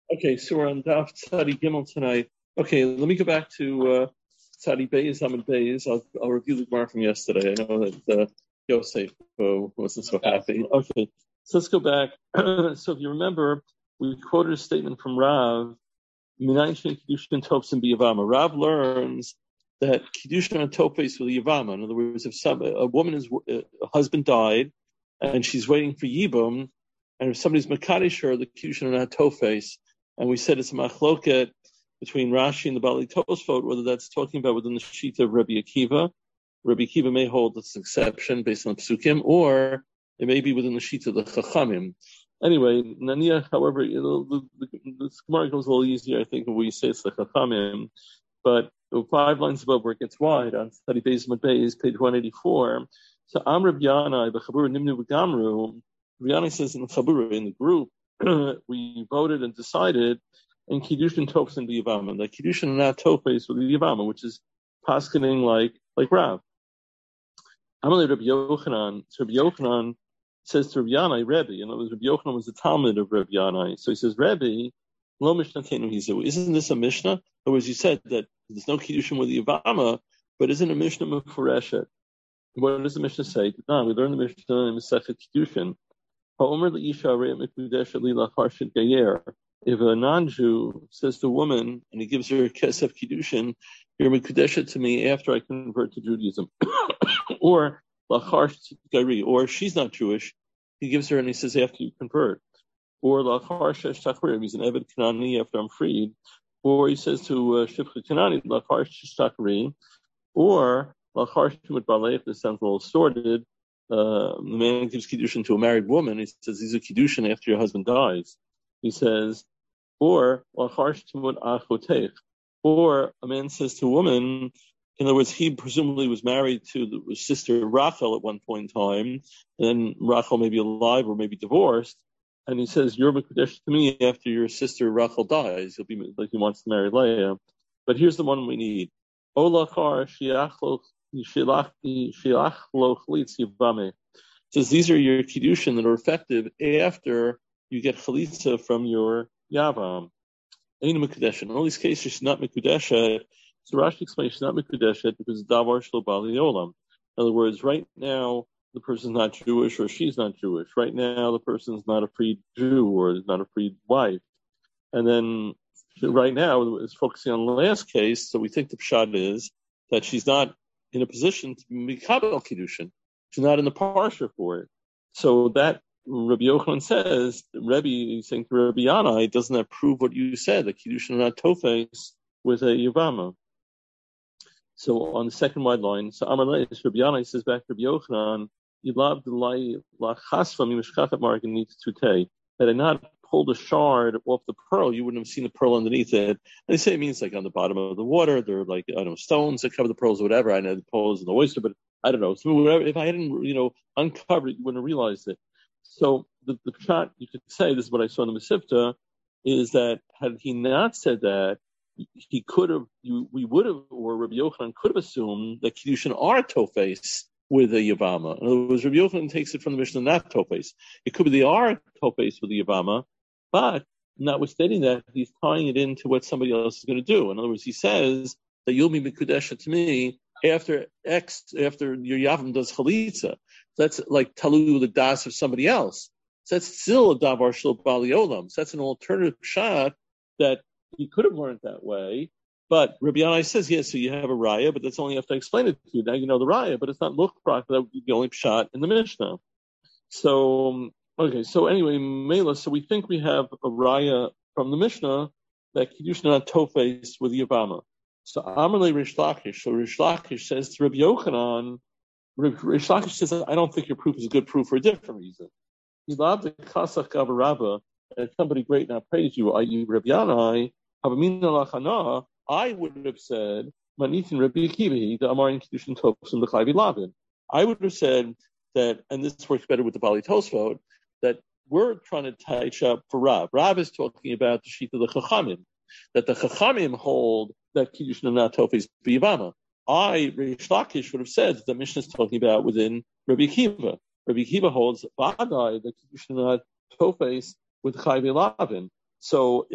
Okay, so we're on Daf Tzadi Gimel tonight. Okay, let me go back to Tzadi Beis, Amud Beis. I'll review the Gemara from yesterday. I know that Yosef wasn't so happy. Okay, so let's go back. So if you remember, we quoted a statement from Rav, Minayin Shen Kiddushin Topsim B'Yavama. Rav learns that Kiddushin and Topes with Yavama. In other words, if a woman a husband died and she's waiting for Yibum, and if somebody's Makadish her, the Kiddushin and Topes. And we said it's a machloket between Rashi and the Bali Tosfot, whether that's talking about within the Shita of Rabbi Akiva. Rabbi Akiva may hold this exception based on the Psukim, or it may be within the Shita of the Chachamim. Anyway, Naniach, however, this Gemara goes a little easier, I think, when we say it's the Chachamim. But 5 lines above where it gets wide, on Study Beis Amud Beis, page 184. So Am Rabbi Yanai, B'Chabura Nimnu B'Gamru, Rabbi Yanai says in the Chabura, in the group, we voted and decided in Kiddushin Topes and B'Yavama, that Kiddushin and not Topes with B'Yavama, which is paskening like Rav. Amalei Rabbi Yochanan. So Rabbi Yochanan says to Rabbi Yanai, Rebbe, in other words, Rabbi Yochanan was the Talmud of Rabbi Yanai. So he says, Rebbe, lo Mishnah Kenu Hizu. Isn't this a Mishnah? In other words, you said that there's no Kiddushin with B'Yavama, but isn't a Mishnah Mefureshet? What does the Mishnah say? No, we learned the Mishnah in Masechet Kiddushin. If a non-Jew says to a woman and he gives her kesef kiddushin, you're mekudeshet to me after I convert to Judaism, or she's not Jewish, he gives her and he says after you convert, or he's an Eved Kanani after I'm freed, or he says to Shifcha Kanani or this sounds a little sordid. The man gives kiddushin to a married woman. He says these are kiddushin after your husband dies. He says, or a man says to a woman, in other words, he presumably was married to the sister Rachel at one point in time, and Rachel may be alive or maybe divorced, and he says, you're mekudesh to me after your sister Rachel dies. He'll be like he wants to marry Leah. But here's the one we need. Says these are your kiddushin that are effective after you get chalitza from your yavam. Ain't mekudeshet. In all these cases, she's not mekudeshet. So Rashi explains she's not mekudeshet because davar shlo bali olam. In other words, right now the person's not Jewish or she's not Jewish. Right now the person's not a freed Jew or is not a freed wife. And then right now it's focusing on the last case. So we think the pshat is that she's not in a position to be mikabel kiddushin. She's not in the parsha for it. So that Rabbi Yochanan says, Rebbe is saying to Rabbi Yanai, doesn't that prove what you said, that kiddushin are not tofes with a yavama? So on the second wide line, so Amalei, Rabbi Yanai says back to Rabbi Yochanan, Yilab delay lachasva mimishkachat marganit tute. Had I not pulled a shard off the pearl, you wouldn't have seen the pearl underneath it. And they say it means like on the bottom of the water, there are like, I don't know, stones that cover the pearls or whatever. I know the pearls in the oyster, but I don't know. So whatever, if I hadn't, uncovered it, you wouldn't have realized it. So the shot you could say, this is what I saw in the Mesivta, is that had he not said that, he could have, we would have, or Rabbi Yochanan could have assumed that kiddushin are tofes with a yavama. In other words, Rabbi Yochanan takes it from the Mishnah, not tofes. It could be they are tofes with the yavama, but notwithstanding that, he's tying it into what somebody else is going to do. In other words, he says that you'll be mekudesha to me after your yavam does chalitza. That's like talu the das of somebody else. So that's still a davar shel bali olam. So that's an alternative shot that he could have learned that way. But Rabbi Yanai says, yes, so you have a raya, but that's only after I explain it to you. Now you know the raya, but it's not luchprak. That would be the only shot in the Mishnah. So, okay, so anyway, Mela, so we think we have a raya from the Mishnah that kiddushin not tofes with yavama. So Amalei Rish Lakish. So Rish Lakish says to Rabbi Yochanan, Rish Lakish says, I don't think your proof is a good proof for a different reason. He loved the kasach gavarabba, and somebody great now praise you, i.e. Rabbi Yanai, havamina lachana, I would have said, Manitin Rabbi Akiva, the Amarin Kiddushin Topsim the Chayvi Lavin. I would have said that, and this works better with the Bali Tosfot, that we're trying to touch up for Rav. Rav is talking about the sheet of the Chachamim, that the Chachamim hold that Kiddushin are not Tofes B'Yavama. Rish Lakish would have said that the Mishnah is talking about within Rabbi Akiva. Rabbi Akiva holds Vadai that Kiddushin are not Tofes with Chayvi Lavin. So if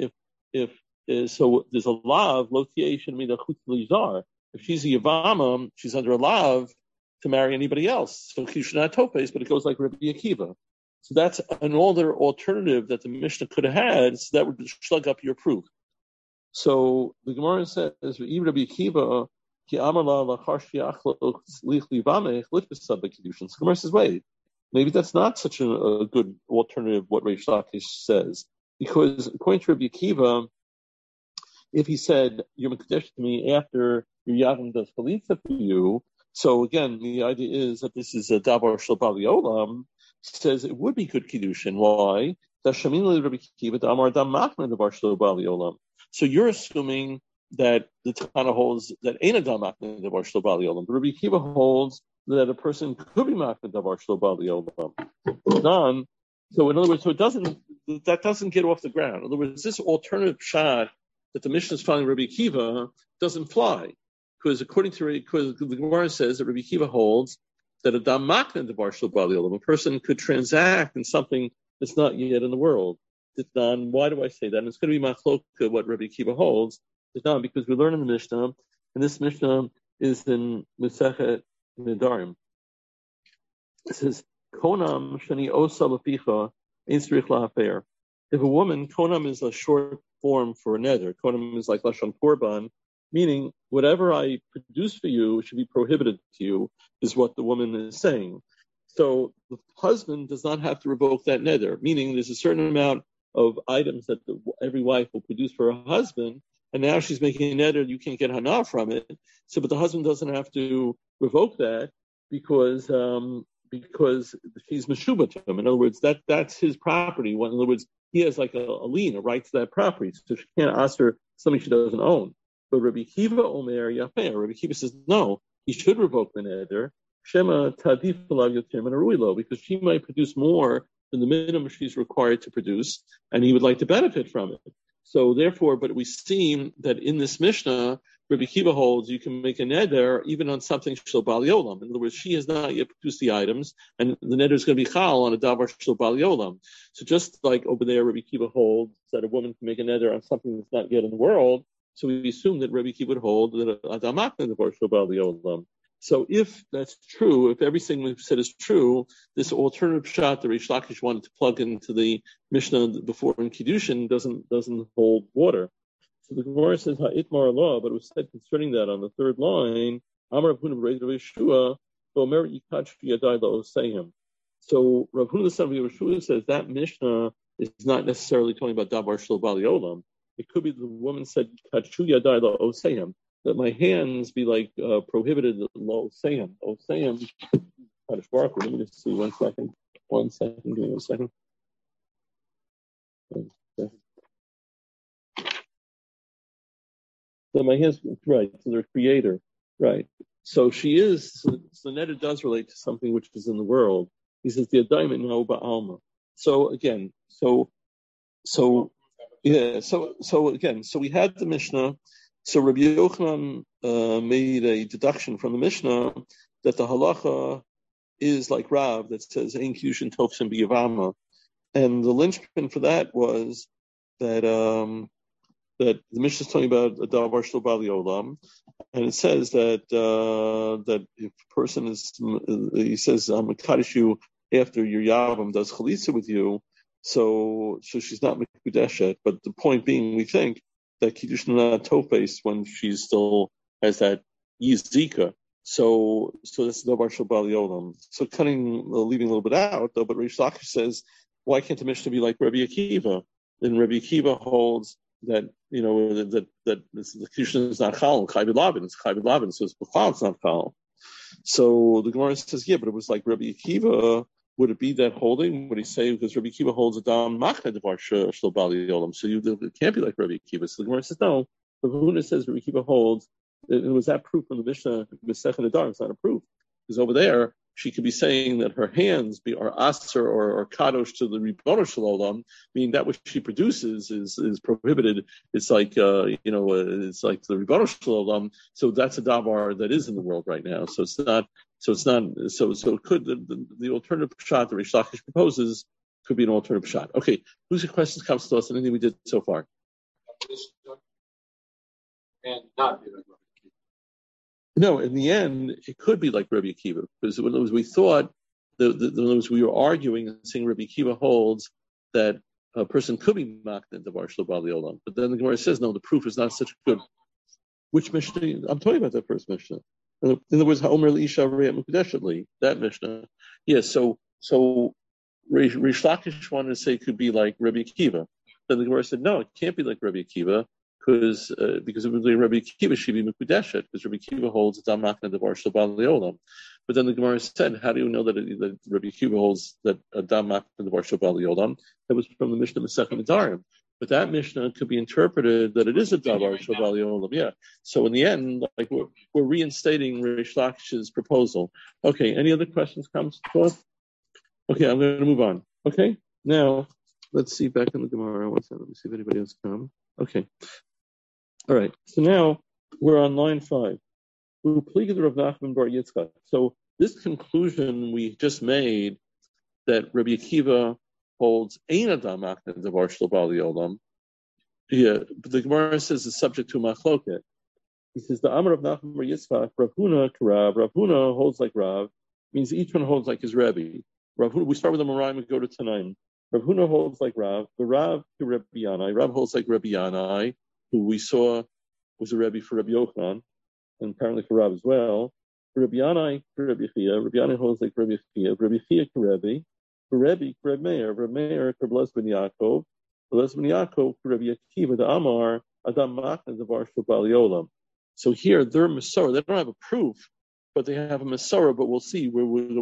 if so there's a lav lo tiation mida chutz. If she's a yavama, she's under a lav to marry anybody else. So she should not topes, but it goes like Rabbi Akiva. So that's an older alternative that the Mishnah could have had. So that would slug up your proof. So the Gemara says, even Rabbi Akiva, ki amala lachar shiachlo lichli vamech litbisab b'kedushin. So the Gemara says, wait, maybe that's not such a good alternative. What Reish Lakish says, because according to Rabbi Akiva, if he said you're mekadesh to me after your yavam does chalitza for you, so again the idea is that this is a davar shel bali olam. He says it would be good kiddushin. Why? So you're assuming that the Tana holds that ain't a davar davar shel bali olam. But Rabbi Akiva holds that a person could be makna davar shel bali olam. Done. So in other words, that doesn't get off the ground. In other words, this alternative shot that the Mishnah is following Rabbi Akiva doesn't fly, because the Gemara says that Rabbi Akiva holds that a dam makna davar shel bali olam, a person could transact in something that's not yet in the world. Why do I say that? And it's going to be machloka what Rabbi Akiva holds. Because we learn in the Mishnah, and this Mishnah is in Masechet Nedarim. It says, "Konam shani osa leficha ein tzrich lahafer." If a woman, konam is a short form for a neder. Konam is like lashon korban, meaning whatever I produce for you should be prohibited to you, is what the woman is saying. So the husband does not have to revoke that neder, meaning there's a certain amount of items that every wife will produce for her husband, and now she's making a neder, you can't get hana from it. So, but the husband doesn't have to revoke that because she's meshuba to him. In other words, that's his property. In other words, he has like a lien, a right to that property, so she can't ask her something she doesn't own. But Rabbi Akiva Omer Yafeh, Rabbi Akiva says no, he should revoke the neder. Shema Tadif because she might produce more than the minimum she's required to produce, and he would like to benefit from it. So therefore, but we see that in this Mishnah, Rabbi Akiva holds you can make a neder even on something shel bali olam. In other words, she has not yet produced the items, and the neder is going to be chal on a davar shel bali olam. So just like over there, Rabbi Akiva holds that a woman can make a neder on something that's not yet in the world. So we assume that Rabbi Akiva would hold that a damak davar shel bali olam. So if that's true, if everything we've said is true, this alternative shot that Reish Lakish wanted to plug into the Mishnah before in Kiddushin doesn't hold water. So the Gemara says ha'itmar Allah, but it was said concerning that on the third line, Amar Rav Huna b'Reid Rav Yeshua, v'omer yikach yadai la'osayim. So Rav Huna the son of Yeshua says that Mishnah is not necessarily talking about davar shel bali olam. It could be the woman said kachu yadai la'osayim, that my hands be like prohibited lo sayim. Oh sayim. Let me just see 1 second. 1 second, give me 1 second. 1 second. So my hands, right, so they're creator. Right. So she is, so neder does relate to something which is in the world. He says the adayim no ba'alma. So again, so we had the Mishnah. So Rabbi Yochanan made a deduction from the Mishnah that the halacha is like Rav that says ein kiddushin tofsim b'yavama, and the linchpin for that was that that the Mishnah is talking about a davar shel bali olam, and it says that if a person is, he says I'm mekadesh you after your yavam does chalitza with you, so she's not mekudeshet. But the point being, we think that kiddushin not tofes when she still has that yizika. So that's davar shel bali olam. So leaving a little bit out though, but Reish Lakish says, why can't the Mishnah be like Rabbi Akiva? Then Rabbi Akiva holds that that the kiddushin is not chal, chayvid lavin. It's chayvid lavin, so it's not chal. So the Gemara says, yeah, but it was like Rabbi Akiva. Would it be that holding? Would he say because Rabbi Akiva holds a dam machna devar shel bali olam? So it can't be like Rabbi Akiva. So the Gemara says no. But Huna says Rabbi Akiva holds. It was that proof from the Mishnah Masechet Nedarim. It's not a proof because over there she could be saying that her hands are aser or kadosh to the Ribono Shel Olam, meaning that which she produces is prohibited. It's like it's like the Ribono Shel Olam. So that's a davar that is in the world right now. So it could the alternative shot that Reish Lakish proposes could be an alternative shot. Okay, whose questions comes to us? Anything we did so far? and not be like Rabbi Akiva. No, in the end, it could be like Rabbi Akiva, because in other words, we thought, we were arguing and saying Rabbi Akiva holds that a person could be makna in davar shelo ba'al olam, but then the Gemara says, no, the proof is not such good. Which Mishnah? I'm talking about that first Mishnah. In other words, Ha'omer L'isha Rei Mukudeshet, that Mishnah. Yes, so Rish Lakish wanted to say it could be like Rabbi Akiva. Then the Gemara said, no, it can't be like Rabbi Akiva, because it would be Rabbi Akiva should be Mukudeshet, because Rabbi Akiva holds Adam Makna Davar Shelo Ba'al Olam. But then the Gemara said, how do you know that Rabbi Akiva holds that Adam Makna Davar Shelo Ba'al Olam? That was from the Mishnah Masechet Nedarim. But that Mishnah could be interpreted that it is a davar shelo ba'al olam. Yeah. So in the end, like we're reinstating Rish Lakish's proposal. Okay. Any other questions, comments? Okay, I'm going to move on. Okay. Now let's see back in the Gemara. Let me see if anybody else come. Okay. All right. So now we're on line 5. So this conclusion we just made that Rabbi Akiva holds Ein Adam Makna Davar Shelo Ba'al Olam. Yeah, but the Gemara says it's subject to machloket. He says the Amar of Nachman Bar Yitzchak, Rav Huna Karav. Rav Huna holds like Rav, means each one holds like his Rebbe. Rav Huna, we start with the Moraim and go to Tanaim. Rav Huna holds like Rav. The Rav to Rabbi Yanai. Rav holds like Rabbi Yanai, who we saw was a Rebbe for Rabbi Yochanan, and apparently for Rav as well. For Rabbi Yanai, for Rabbi Chia. Rabbi Yanai holds like Rabbi Chia. Rabbi Chia to Rebbe. For Rebbe, for Reb Meir, for Blaz ben Yaakov, for Rabbi Akiva, the Amar, Adam Makna Davar Shelo Ba'al Olam. So here, they're Masorah. They don't have a proof, but they have a Masorah. But we'll see. We'll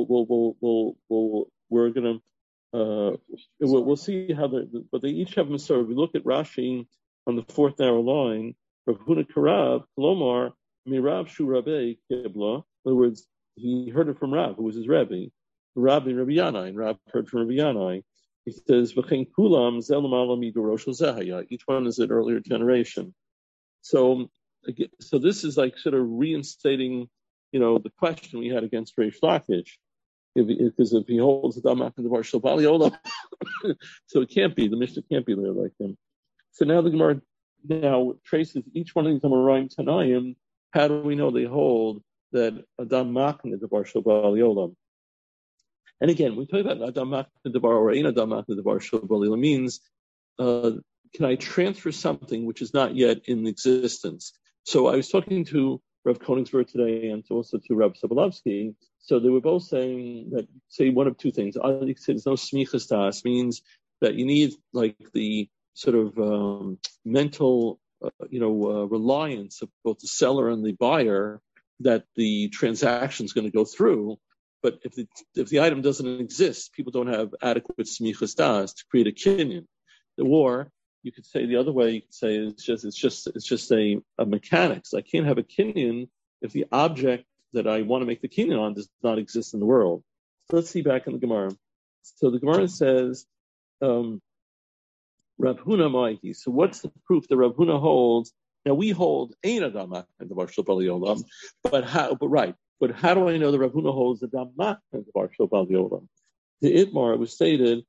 see how but they each have Masorah. We look at Rashi on the 4th narrow line. Rav Huna Karav, Kolomar, Mirav Shu Rabbe Kibla. In other words, he heard it from Rav, who was his Rebbe. Rabbi Yanai, and Rab heard from Rabbi Yanai. He says, "V'chein kulam zelam alam idorosh zehaya." Each one is an earlier generation. So this is like sort of reinstating, the question we had against Reish Lakish, because if he holds the Adam Makna Davar Shelo Ba'al Olam, so it can't be the Mishnah can't be there like him. So now the Gemara traces each one of these Amoraim Tanayim. How do we know they hold that Adam Makna Davar Shelo Ba'al Olam? And again, we talk about Adam Makna Davar or Ein Adam Makna Davar Shelo Ba'al Olam means, can I transfer something which is not yet in existence? So I was talking to Rav Koenigsberg today and also to Rav Sobolovsky. So they were both saying that, say one of two things. Either you say there's no smichas das, means that you need like the sort of mental, reliance of both the seller and the buyer that the transaction is going to go through. But if the item doesn't exist, people don't have adequate smichas das to create a kinyan. Or you could say the other way. You could say it's just a mechanics. I can't have a kinyan if the object that I want to make the kinyan on does not exist in the world. So let's see back in the Gemara. So the Gemara says, Rav Huna Ma'iki. So what's the proof that Rav Huna holds? Now we hold Ein Adam Makna Davar Shelo Ba'al Olam, but how do I know that Rav Huna holds Adam Makna Davar Shelo Ba'al Olam? The Itmar, it was stated,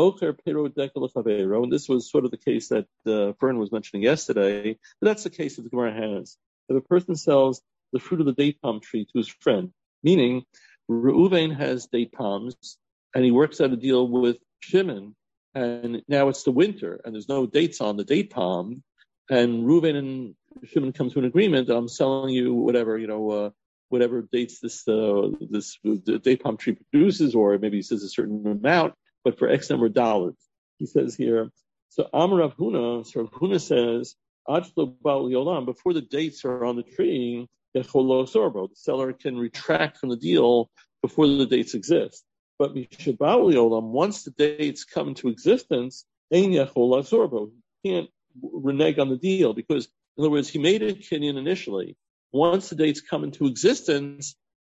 and this was sort of the case that Fern was mentioning yesterday. But that's the case that the Gemara has. If a person sells the fruit of the date palm tree to his friend, meaning Reuven has date palms, and he works out a deal with Shimon, and now it's the winter, and there's no dates on the date palm, and Reuven and Shimon come to an agreement that I'm selling you whatever dates this date palm tree produces, or maybe he says a certain amount, but for X number of dollars. He says here, so Amar Rav Huna, so Rav Huna says, before the dates are on the tree, the seller can retract from the deal before the dates exist. But once the dates come into existence, he can't renege on the deal, because, in other words, he made a kinyan initially. Once the dates come into existence,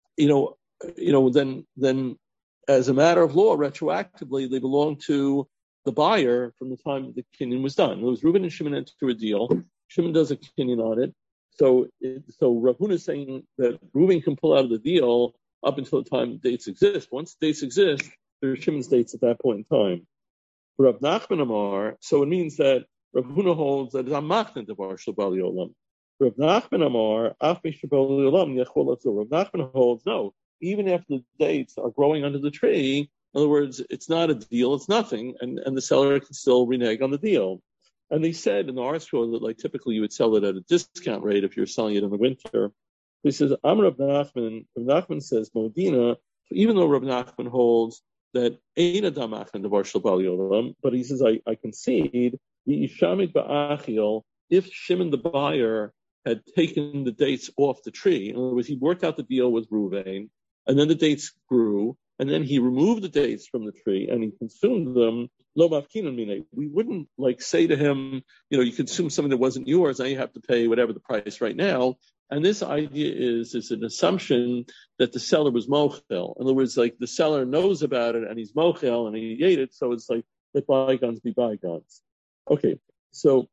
then as a matter of law, retroactively, they belong to the buyer from the time that the kinyan was done. It was Reuben and Shimon enter a deal. Shimon does a kinyan on it. So Rav Huna is saying that Reuben can pull out of the deal up until the time the dates exist. Once the dates exist, there are Shimon's dates at that point in time. Rav Nachman Amar, so it means that Rav Huna holds that it's a machna devar shel bali olam. Rav Nachman Amar, af misha bali olam yechol atzur. Rav Nachman holds no, even after the dates are growing under the tree. In other words, it's not a deal, it's nothing, and the seller can still renege on the deal. And they said in the article that like typically you would sell it at a discount rate if you're selling it in the winter. He says, Amar Rav Nachman. Rav Nachman says, Modina. Even though Rav Nachman holds that Ein Adam Achlan Devar Shel Bali Olam, but he says, I concede the Ishamit Ba'achil, if Shimon the buyer had taken the dates off the tree. In other words, he worked out the deal with Ruvain, and then the dates grew, and then he removed the dates from the tree and he consumed them. Lo mafkinan mine. We wouldn't like say to him, you consumed something that wasn't yours, now you have to pay whatever the price right now. And this idea is an assumption that the seller was mochel. In other words, like the seller knows about it and he's mochel and he ate it, so it's like let bygones be bygones. Okay, so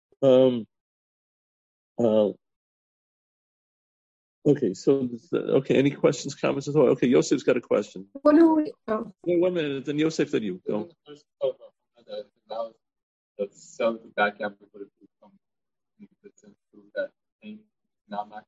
any questions, comments at all? Okay, Yosef's got a question. What do we? No, 1 minute, then Yosef, then you go. The sell the back end would have become that thing not back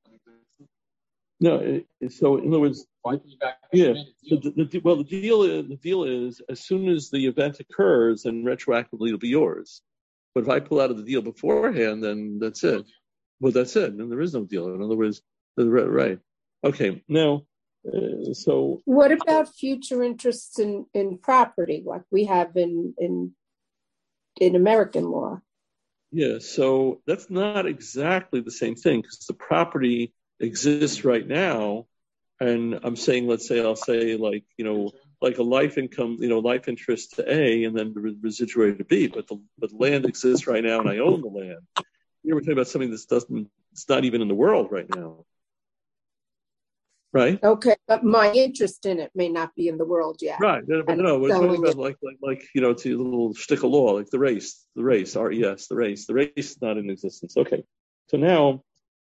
No, so in other words, yeah. The deal is as soon as the event occurs, then retroactively it'll be yours. But if I pull out of the deal beforehand, then that's it. Well, that's it. Then there is no deal. In other words, right. Okay. Now, so what about future interests in property, like we have in American law? Yeah. So that's not exactly the same thing because the property exists right now, and I'm saying, I'll say like a life income, life interest to A, and then the residuary to B. But the land exists right now, and I own the land. Here we're talking about something it's not even in the world right now. Right? Okay, but my interest in it may not be in the world yet. Right. But no, we're talking about it's a little shtick of law, like the race, R-E-S, the race. The race is not in existence. Okay. So now,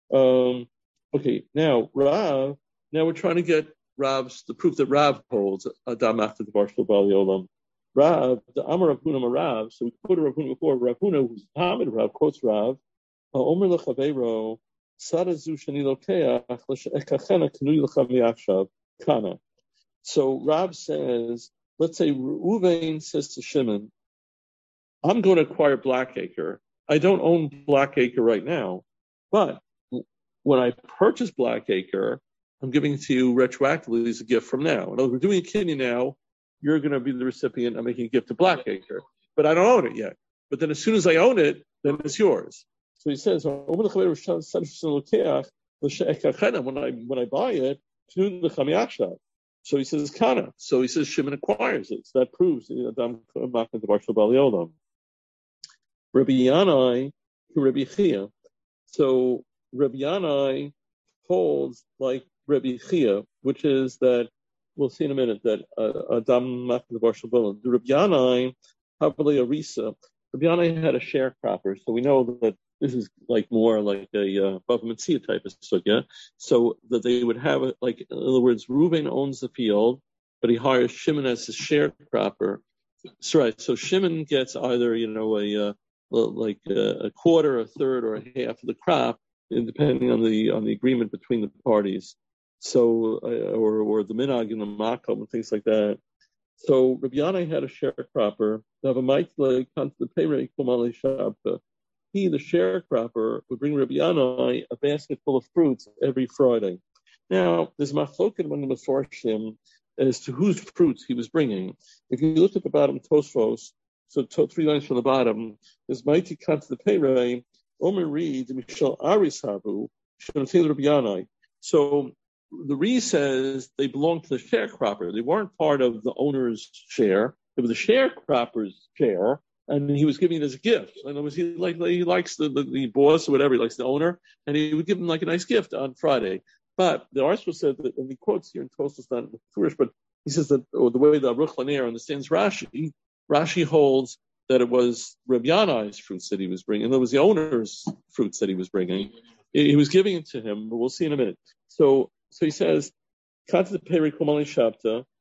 now Rav, now we're trying to get the proof that Rav holds Adam after the Barshal Bali Olam. Rav, the Amar Rav Huna Rav, so we quoted Rav Huna before. Rav Huna, who's Hamid Rav, quotes Rav, Omer Lechaveiro, Sarazu Shani Lokeach, L'Shekachena Kanui L'Chav Mi'achshav, Kana. So Rav says, let's say Reuven says to Shimon, I'm going to acquire Blackacre. I don't own Blackacre right now, but when I purchase Blackacre, I'm giving it to you retroactively as a gift from now. In other words, we're doing a kinyan now. You're going to be the recipient. I'm making a gift to Blackacre, but I don't own it yet. But then as soon as I own it, then it's yours. So he says, when I buy it, so he says, Kana. So he says, Shimon acquires it. So that proves Adam Machna Devar Shel Bali Olam. Rabbi Yanai to Rabbi Chia. So Rabbi Yanai holds like Rabbi Chia, which is that, we'll see in a minute, that Adam Machna Devar Shel Bali Olam. Rabbi Yanai, Havali Arisa. Rabbi Yanai had a sharecropper, so we know that this is like more like a Bava Metzia type of sugya. So that they would have it, like, in other words, Reuven owns the field, but he hires Shimon as his sharecropper. So, right. So Shimon gets either, a quarter, a third, or a half of the crop, depending on the agreement between the parties. So, or the minhag in the makom and things like that. So Rabbi Yanai had a sharecropper. He, the sharecropper, would bring Rabbi Yanai a basket full of fruits every Friday. Now, there's machloket among the Mefarshim as to whose fruits he was bringing. If you look at the bottom Tosfos, so 3 lines from the bottom, there's Mighty Kant the Peirei, Omer reads, Mishal Aris Habu, Shonatei Rabbi Yanai. So the Re says they belonged to the sharecropper. They weren't part of the owner's share. It was the sharecropper's share, and he was giving it as a gift. In other words, he likes the boss or whatever, he likes the owner, and he would give him like a nice gift on Friday. But the article said that, and he quotes here in Tosfos, not in Furish, but he says that, or the way the Aruch Lanier understands Rashi holds that it was Rabbi Yanai's fruits that he was bringing, and it was the owner's fruits that he was bringing. He was giving it to him, but we'll see in a minute. So he says, so there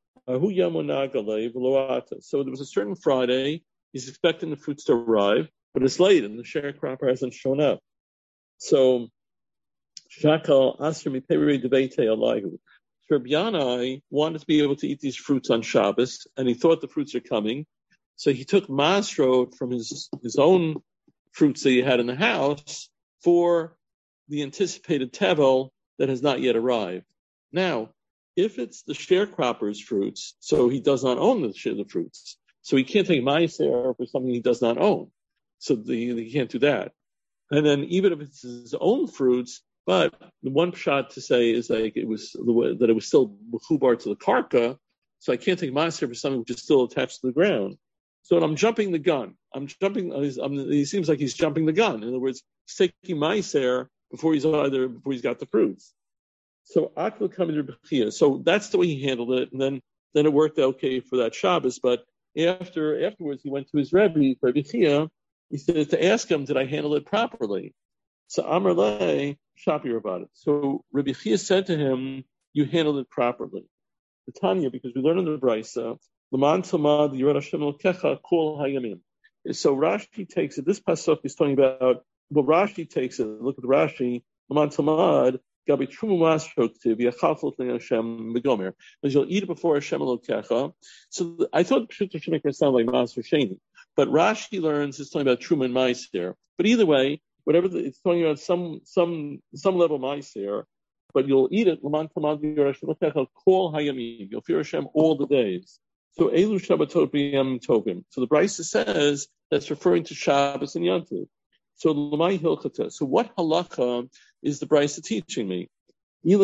was a certain Friday, he's expecting the fruits to arrive, but it's late and the sharecropper hasn't shown up. So, Shakal Asr Miperi Devete Alayhu. Rabbi Yanai wanted to be able to eat these fruits on Shabbos, and he thought the fruits are coming. So he took masrot from his own fruits that he had in the house for the anticipated tevel that has not yet arrived. Now, if it's the sharecropper's fruits, so he does not own the fruits, so he can't take ma'aser for something he does not own. So he can't do that. And then even if it's his own fruits, but the one shot to say is like it was still mechubar to the karka, so I can't take ma'aser for something which is still attached to the ground. So I'm jumping the gun. He seems like he's jumping the gun. In other words, he's taking ma'aser before he's got the fruits. So Akil coming to Bechia. So that's the way he handled it, and then it worked out okay for that Shabbos. But afterwards, he went to his Rebbe, Rabbi Chia. He said to ask him, did I handle it properly? So Amar Lei, Shapir about it. So Rabbi Chia said to him, you handled it properly. The Tanya, because we learn in the Brisa, L'man Tamad Yirad Hashem Elokecha Kol Hayamim. So Rashi takes it. This pasuk is talking about. Well, Rashi takes it. Look at the Rashi. L'man Tamad Gabi Trumu Masroktiv Yachalfot Hashem Megomer. Because you'll eat it before Hashem Elokecha. So I thought Pshut should make it sound like Maser Sheni, but Rashi learns it's talking about Truma and Meiser. But either way, it's talking about some level Meiser. But you'll eat it. L'man Tamad Yirad Hashem Elokecha Kol Hayamim. You'll fear Hashem all the days. So Elu Shabbatot B'Yam Tovim. So the Brisa says that's referring to Shabbos and Yantiv. So L'mai Hilchata. So what halacha is the Brisa teaching me? If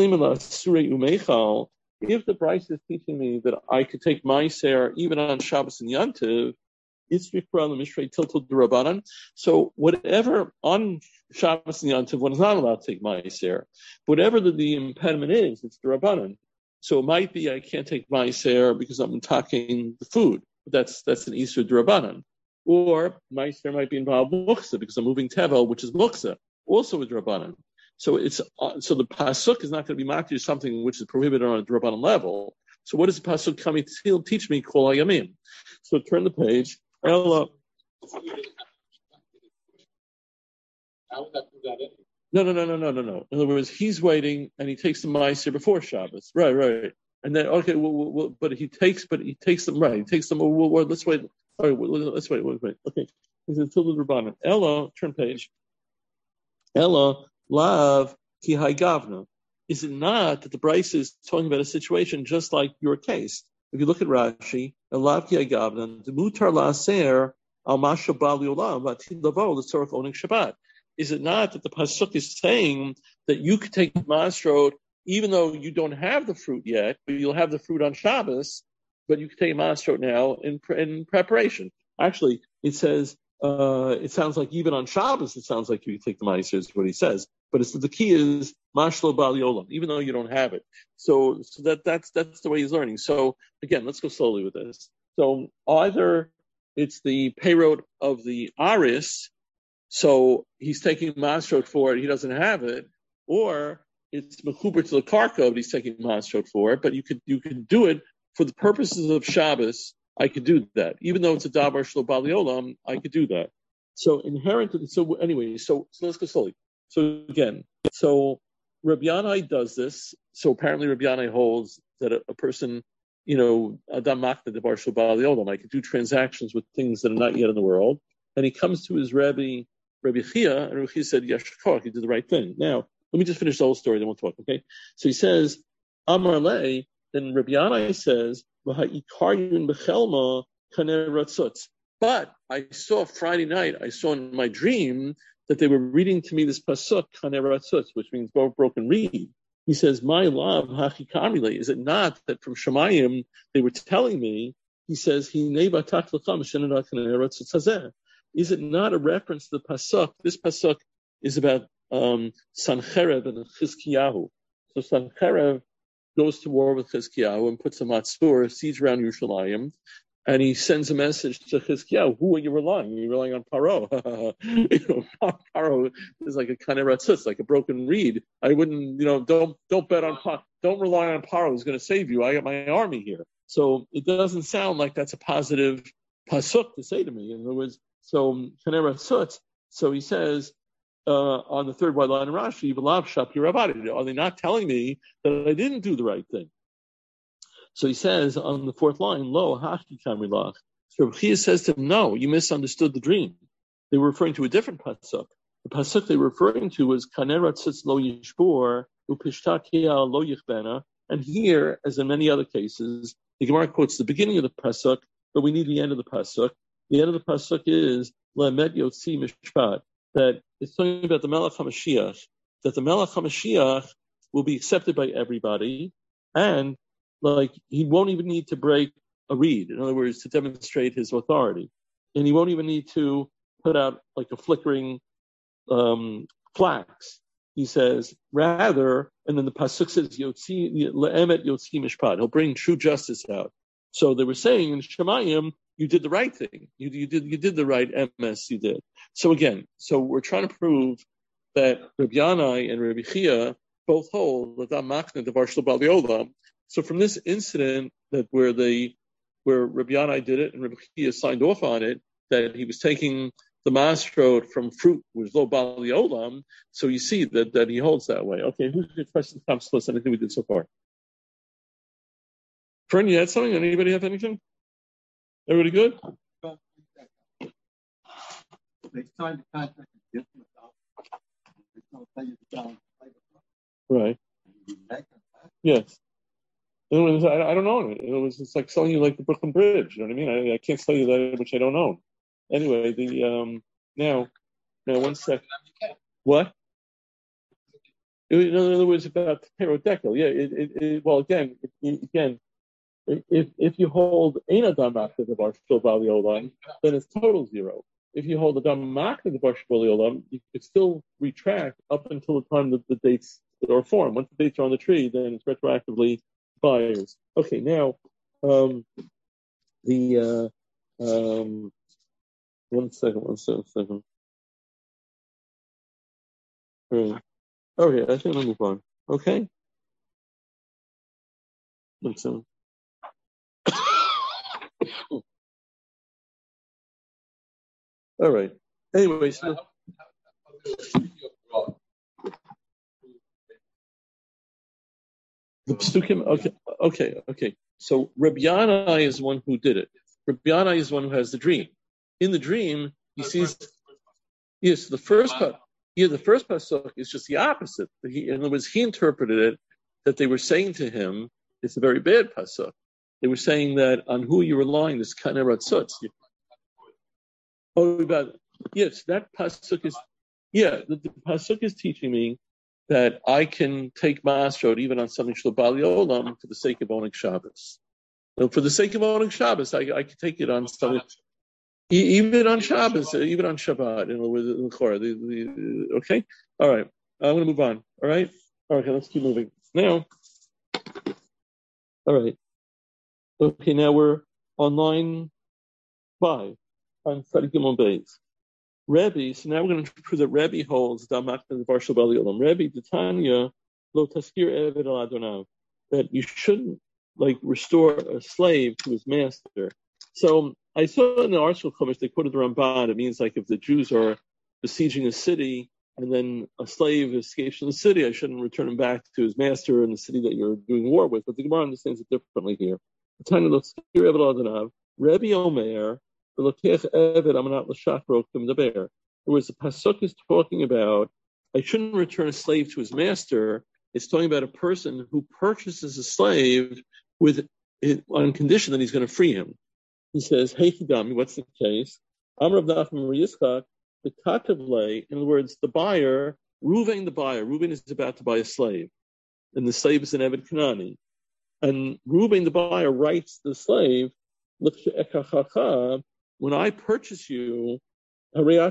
the Brisa is teaching me that I could take ma'aser even on Shabbos and Yantiv, it's Mikra L'Mishrei Tiltul D'Rabbanan. So whatever on Shabbos and Yantiv, one is not allowed to take ma'aser. Whatever the impediment is, it's D'Rabbanan. So it might be I can't take ma'aser because I'm talking the food. That's an Isur D'Rabbanan. Or ma'aser might be involved muksa because I'm moving tevel, which is muksa, also with D'Rabbanan. So so the pasuk is not going to be makir something which is prohibited on a D'Rabbanan level. So what is the pasuk coming to teach me? Kol hayamim. So turn the page. Ella. How would that do that anyway? No. In other words, he's waiting and he takes the ma'aser before Shabbos. Right. And then, okay, but he takes them, right. He takes them, let's wait. All right, let's wait. Okay. He's until the Rabbanan. Ella, turn page. Ella, lav, ki gavna. Is it not that the Brisa is talking about a situation just like your case? If you look at Rashi, lav ki gavna, the mutar la'aser al masha ba'al yolam, v'atid lavo l'tzorach onik Shabbat. Is it not that the pasuk is saying that you could take masrot even though you don't have the fruit yet, but you'll have the fruit on Shabbos, but you can take masrot now in preparation? Actually, it says it sounds like even on Shabbos, it sounds like you can take the ma'aser is what he says. But the key is mashlo ba'al yolam, even though you don't have it. So that's the way he's learning. So again, let's go slowly with this. So either it's the payroad of the aris. So he's taking masrot for it, he doesn't have it, or it's mechuber to the karka, but he's taking masrot for it. But you could do it for the purposes of Shabbos. I could do that, even though it's a davar shlo ba'al yolam. I could do that. So inherent. So anyway, so let's go slowly. So again, so Rabbi Yanai does this. So apparently Rabbi Yanai holds that a person, adam makna davar shlo ba'al yolam. I could do transactions with things that are not yet in the world. And he comes to his Rabbi Chia, and Rabbi Chia said, Yashkar, he did the right thing. Now, let me just finish the whole story, then we'll talk, okay? So he says, Amar Le, then Rabbi Yanai says, but I saw Friday night, I saw in my dream that they were reading to me this pasuk, Kaneh Ratzutz, which means broken reed. He says, my love, hachikamile, is it not that from Shemayim they were telling me, he says, is it not a reference to the pasuk? This pasuk is about Sancherev and Chizkiyahu. So Sancherev goes to war with Chizkiyahu and puts a matzur, siege around Yerushalayim, and he sends a message to Chizkiyahu. Who are you relying? You're relying on Paro. Paro is like a Kaneh Ratzutz, like a broken reed. I wouldn't, don't bet on Paro. Don't rely on Paro who's going to save you. I got my army here. So it doesn't sound like that's a positive pasuk to say to me. In other words, So Kanera Sutz. So he says on the third white line in Rashi, V'lav Shap Yerabadi. Are they not telling me that I didn't do the right thing? So he says on the fourth line, Lo Haki Kamrilach. So Reb Chia says to him, no, you misunderstood the dream. They were referring to a different pasuk. The pasuk they were referring to was Kanera Tzitz Lo Yishbor Upishtakia Lo Yichbena. And here, as in many other cases, the Gemara quotes the beginning of the pasuk, but we need the end of the pasuk. The end of the pasuk is Le'emet Yotzi Mishpat, that it's talking about the Melech HaMashiach, that the Melech HaMashiach will be accepted by everybody, and like he won't even need to break a reed. In other words, to demonstrate his authority, and he won't even need to put out like a flickering flax. He says rather, and then the pasuk says Yotzi Le'emet Yotzi Mishpat. He'll bring true justice out. So they were saying in Shemayim, you did the right thing. You did the right MS. You did. So again, so we're trying to prove that Rabbi Yanai and Rabbi Chia both hold that Makna Devar Shel Bali Olam. So from this incident that where Rabbi Yanai did it and Rabbi Chia signed off on it, that he was taking the mastrod from fruit was Lo Bali Olam. So you see that he holds that way. Okay, who's your question? Comes close. Anything we did so far? Fern, you had something? Anybody have anything? Everybody good? They signed the contract. Right. Yes. I don't own it. It's like selling you like the Brooklyn Bridge. You know what I mean? I can't sell you that which I don't own. Anyway, now 1 sec. What? In other words, about Perodekel. Yeah. Well, again. If you hold Ein Adam Makna Devar Shel Bali Olam, then it's total zero. If you hold Adam Makna Devar Shel Bali Olam, you could still retract up until the time that the dates are formed. Once the dates are on the tree, then it's retroactively buyers. Okay, now 1 second. Right. Okay, I think I'll move on. Okay. 1 second. All right. Anyway, so the psukim. Okay. So Rabbi Yanai is the one who did it. Rabbi Yanai is the one who has the dream. In the dream, he sees. Yes, the first pasuk is just the opposite. In other words, he interpreted it that they were saying to him, it's a very bad pasuk. They were saying that on who you're relying is Kanera Tzutz. Yes, that pasuk is. Yeah, the pasuk is teaching me that I can take Masrod even on something Shel Bali Olam for the sake of owning Shabbos. So for the sake of owning Shabbos, I can take it on something. Even on Shabbos, even on Shabbat, okay? All right. I'm going to move on. All right? Okay, let's keep moving. Now, all right. Okay, now we're on line 5 on Study Gimel Beis. Rebbe, so now we're going to prove that Rebbe holds Damak and Varshal Bali Olam. Rebbe, Titania, Lo Taskir Eved Al Adonav, that you shouldn't restore a slave to his master. So I saw in the article comments they quoted the Ramban. It means if the Jews are besieging a city and then a slave escapes from the city, I shouldn't return him back to his master in the city that you're doing war with. But the Gemara understands it differently here. Rebbe Omer, in other words, the pasuk is talking about I shouldn't return a slave to his master. It's talking about a person who purchases a slave on condition that he's going to free him. He says, "Hey, Hidami, what's the case?" Amar Rav Nachman Yitzchak, the Katavle, in other words, the buyer, Reuven the buyer. Reuven is about to buy a slave, and the slave is an Eved Kanani. And Reuven the buyer writes the slave, when I purchase you, you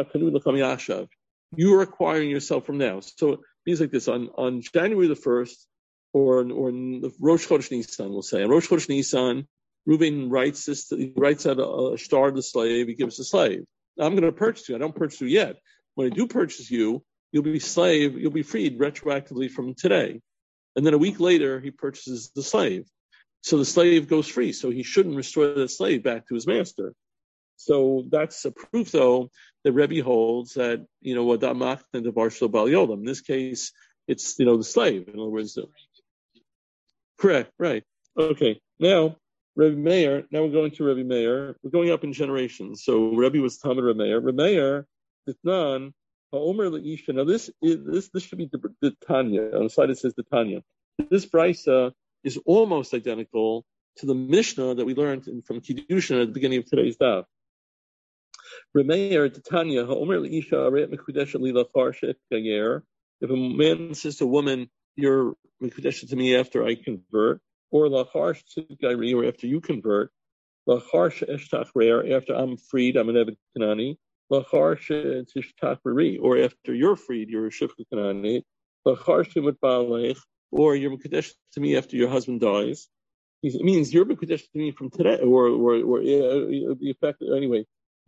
are acquiring yourself from now. So it means like this, on January the 1st, or in the Rosh Chodesh Nisan, we'll say. On Rosh Chodesh Nisan, Reuven writes out a star of the slave, he gives the slave. Now, I'm going to purchase you. I don't purchase you yet. When I do purchase you, you'll be freed retroactively from today. And then a week later, he purchases the slave. So the slave goes free. So he shouldn't restore that slave back to his master. So that's a proof, though, that Rebbe holds that, Wadamach and the Barshal Bal Yolam. In this case, it's, the slave. In other words, correct, right. Okay, now, Rebbe Meir, now we're going to Rebbe Meir. We're going up in generations. So Rebbe was Talmud Rebbe Meir. Rebbe Meir, Ditnan, Ha'omer Le'isha. Now this should be the Tanya. On the slide it says the Tanya. This brisa is almost identical to the Mishnah that we learned from Kiddushin at the beginning of today's daf. Remeir Tanya Ha'omer Le'isha Areit Mekudesha Li Lachar She'etgayer. If a man says to a woman, "You're Mekudesha to me after I convert," or Lachar She'etgayer, or after you convert, Lachar She'eshtach Re'er, after I'm freed, I'm an Eved Kanani, Lachar She'eshtach Re'er, or after you're freed, you're a Shifcha Kanani, Lachar She'emut Ba'alech, or you're Mekudesha to me after your husband dies. It means you're Mekudesha to me from today, or the effect anyway.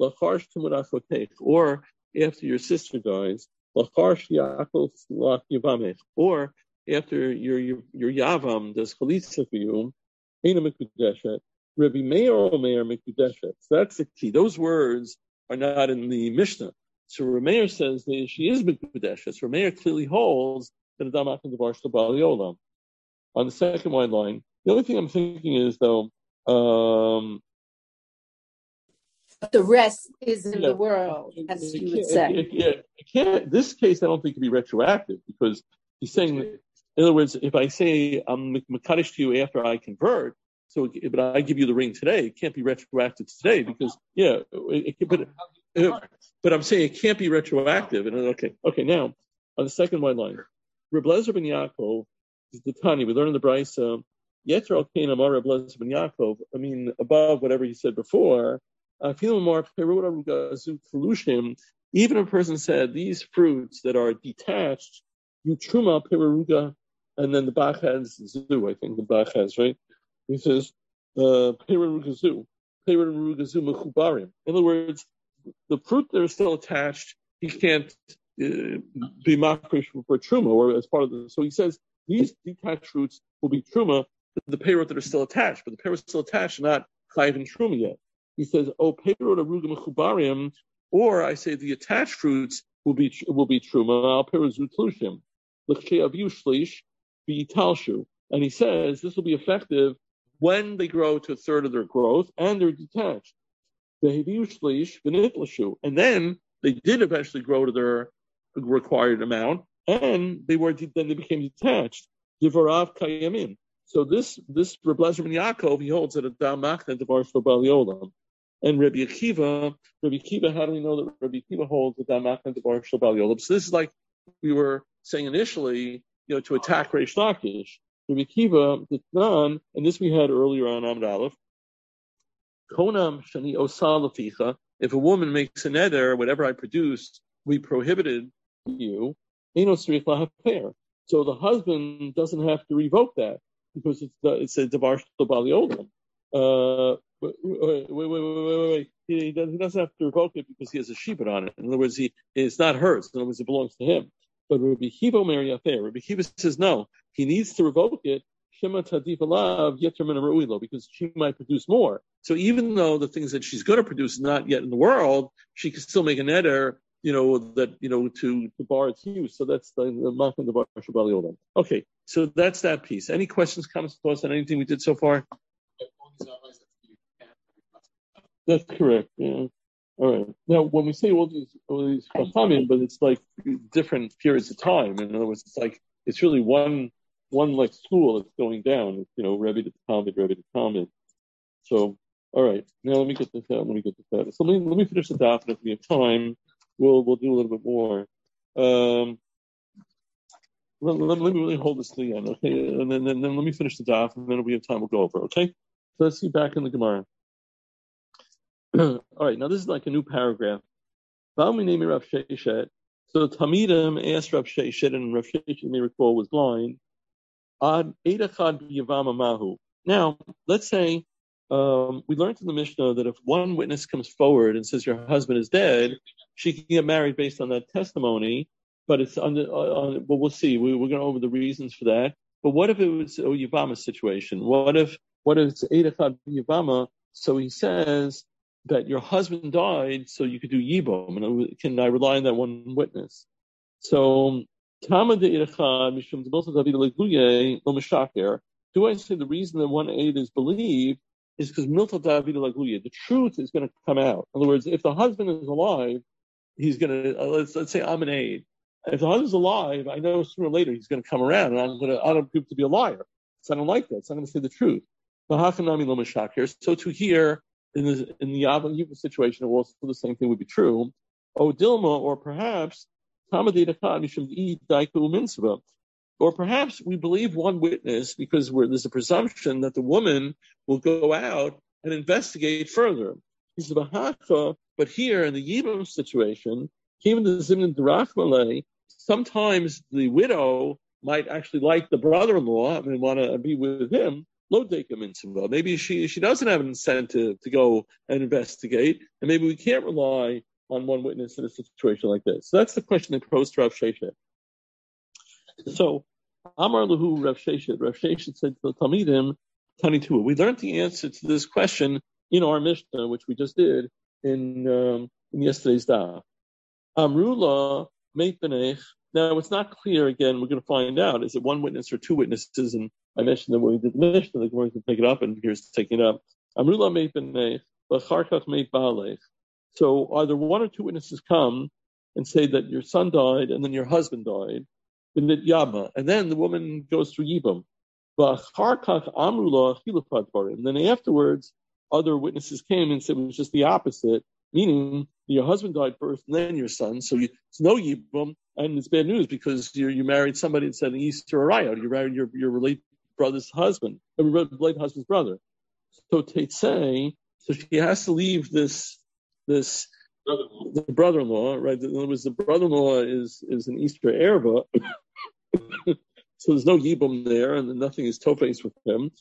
Or after your sister dies, or after your Yavam does Chalitza for you, Rabbi Meir Omer Mekudeshet. So that's the key. Those words are not in the Mishnah. So Rabbi Meir says that she is Mekudeshet. So Rabbi Meir clearly holds that Adam Achim Devar Shel Bal Yolam. On the second wide line, the only thing I'm thinking is, though, the rest is in the world, as you would say. This case, I don't think, can be retroactive, because he's saying, in other words, if I say I'm Mekadesh to you after I convert, but I give you the ring today, it can't be retroactive today, because, but I'm saying it can't be retroactive. And okay, now, on the second wide line, Reb Lezer ben Yaakov is the Tani. We learn in the Brisa, Yeter al Kain Amar Reb Lezer ben Yaakov, above whatever he said before, even if a person said these fruits that are detached, you truma peruga, and then the Bach has zu, I think the Bach has, right? He says, peruga zu mechubarim. In other words, the fruit that are still attached, he can't be makrish for truma, or as part of the, so he says these detached fruits will be truma, the perot that are still attached, but the perot still attached are not chayiv and truma yet. He says, perot aruga mechubarim, or I say the attached fruits will be truma, al perot zu tlushim, l'chei aviu shlish v'yitalshu. And he says this will be effective when they grow to a third of their growth and they're detached. And then they did eventually grow to their required amount, and they became detached. Divarav kayamin. So this Reb Lezer ben Yaakov, he holds that Adam Machna Devar Shel Bal Yolam. And Rabbi Akiva, how do we know that Rabbi Akiva holds that Adam Machna Devar Shel Bal Yolam? So this is like we were saying initially, to attack Reish Lakish. Rabbi Akiva, and this we had earlier on Amud Aleph, Konam Shani Osal Leficha, if a woman makes a neder, whatever I produce, we prohibited you, Eino Tzrich Lahafer. So the husband doesn't have to revoke that, because it's a Devar Shel Bal Yolam. Wait. He doesn't have to revoke it because he has a shibud on it. In other words, it's not hers. In other words, it belongs to him. But Rabbi Kiva Meri Afer. Rabbi Kiva says no. He needs to revoke it. Shema Tadif Alav Yeter Min Ru'ilo, because she might produce more. So even though the things that she's going to produce is not yet in the world, she can still make a neder, to bar its use. So that's the Machna Devar Shel Bal Yolam. Okay, so that's that piece. Any questions, comments, thoughts on anything we did so far? That's correct. Yeah. All right. Now, when we say all these chachamim, but it's like different periods of time. In other words, it's really one like school that's going down. Rebbe to Talmud, Rebbe to Talmud. So, all right. Now let me get this out. So let me finish the daf, and if we have time, we'll do a little bit more. Let me really hold this to the end, okay? And then let me finish the daf, and then if we have time, we'll go over, okay? So let's see back in the Gemara. All right, now this is like a new paragraph. So Talmidim asked Rav Sheshet, and Rav Sheshet, you may recall, was blind. Now, let's say we learned in the Mishnah that if one witness comes forward and says your husband is dead, she can get married based on that testimony, but it's but we'll see. We're going to go over the reasons for that. But what if it was a Yavama situation? What if it's Eid Echad Yavama? So he says, that your husband died, so you could do yibum, and can I rely on that one witness? So, do I say the reason that one aid is believed is because milta David laguya, the truth is going to come out. In other words, if the husband is alive, he's going to let's say I'm an aid. If the husband's alive, I know sooner or later he's going to come around, and I don't prove to be a liar. So I don't like that. So I'm going to say the truth. So to here in the Yibum situation, also the same thing would be true. O Dilma, or perhaps or perhaps we believe one witness because there's a presumption that the woman will go out and investigate further. But here in the Yibum situation, even the Zimnan Darachmale, sometimes the widow might actually like the brother-in-law and want to be with him. Maybe she doesn't have an incentive to go and investigate, and maybe we can't rely on one witness in a situation like this. So that's the question that posed to Rav Sheshet. So Amar Lahu Rav Sheshet. Rav Sheshet said to the Talmidim, Tanitua. We learned the answer to this question in our Mishnah, which we just did in yesterday's daf. Amrullah Meit Benech. Now it's not clear. Again, we're going to find out. Is it one witness or two witnesses? And I mentioned that when we did the Mishnah, the Gemara can take it up, and here's taking it up. Amrullah Meit Benech, V'charkach Meit Baalech. So either one or two witnesses come and say that your son died and then your husband died, and then the woman goes through Yibum. And then afterwards, other witnesses came and said it was just the opposite, meaning your husband died first and then your son. So it's no Yibum, and it's bad news because you married somebody that said an Easter Arayot. You married your related brother's husband, related husband's brother. So Teitzei, so she has to leave the brother-in-law, right? In other words, the brother-in-law is an Easter Erva, so there's no Yibum there, and nothing is tofes with him.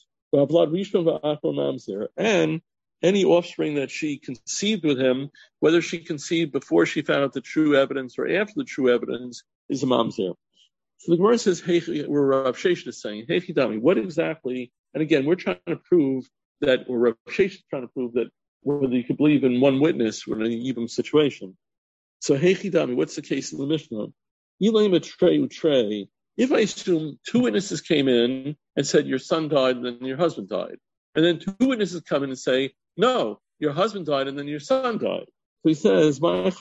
And any offspring that she conceived with him, whether she conceived before she found out the true evidence or after the true evidence, is a mamzer. So the Gemara says, "Hey," where Rav Sheshet is saying, "Hey, Chidami, what exactly?" And again, we're trying to prove that, or Rav Sheshet is trying to prove that whether you could believe in one witness in a Yibum situation. So, hey, Chidami, what's the case in the Mishnah? If I assume two witnesses came in and said your son died and then your husband died, and then two witnesses come in and say, no, your husband died and then your son died. So he says,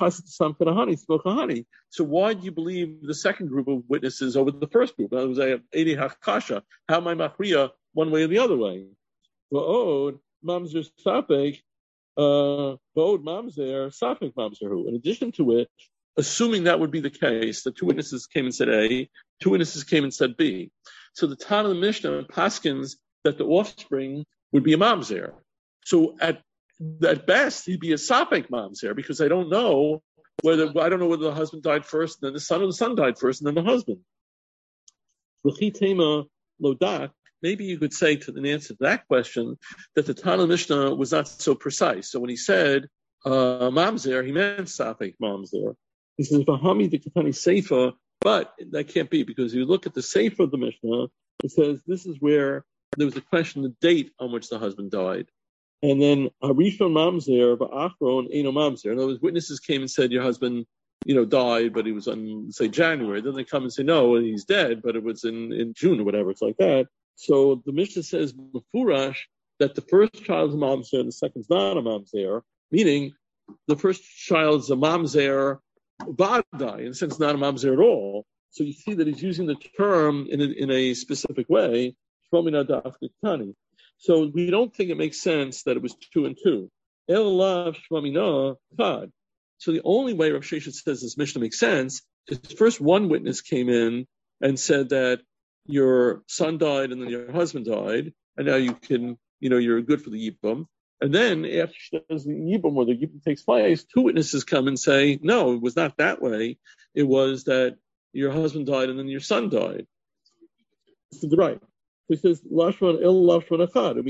so why do you believe the second group of witnesses over the first group? In other words, I have Eidi Hakasha. How am I machriya one way or the other way? Mamzer Sapek, Bod Mamzer, Sapek Mamzer. In addition to which, assuming that would be the case, that two witnesses came and said A, two witnesses came and said B. So the Tana of the Mishnah paskins that the offspring would be a Mamzer. So at best, he'd be a Sapek Mamzer, because I don't know whether the husband died first, and then the son, or the son died first, and then the husband. L'chitema Lodak. Maybe you could say to the answer to that question that the Tana Mishnah was not so precise. So when he said Mamzer, he meant Sapek Mamzer. He says Vahami the Katani Seifa, but that can't be, because you look at the Seifa of the Mishnah, it says this is where there was a question of the date on which the husband died. And then Harishon Mamzer, Ba'achron Eino Mamzer. In other words, witnesses came and said your husband, died, but he was on, say, January. Then they come and say, no, he's dead, but it was in June or whatever. It's like that. So the Mishnah says Mufurash that the first child's a mamzer and the second's not a mamzer, meaning the first child's a mamzer badai, in a sense not a mamzer at all. So you see that he's using the term in a specific way. So we don't think it makes sense that it was 2 and 2. So the only way Rav Sheshet says this Mishnah makes sense is first one witness came in and said that your son died and then your husband died, and now you can, you're good for the Yibum. And then after she does the Yibum, where the Yibum takes place, two witnesses come and say, no, it was not that way. It was that your husband died and then your son died. Right. So he says, Lashman el Lashman Achad.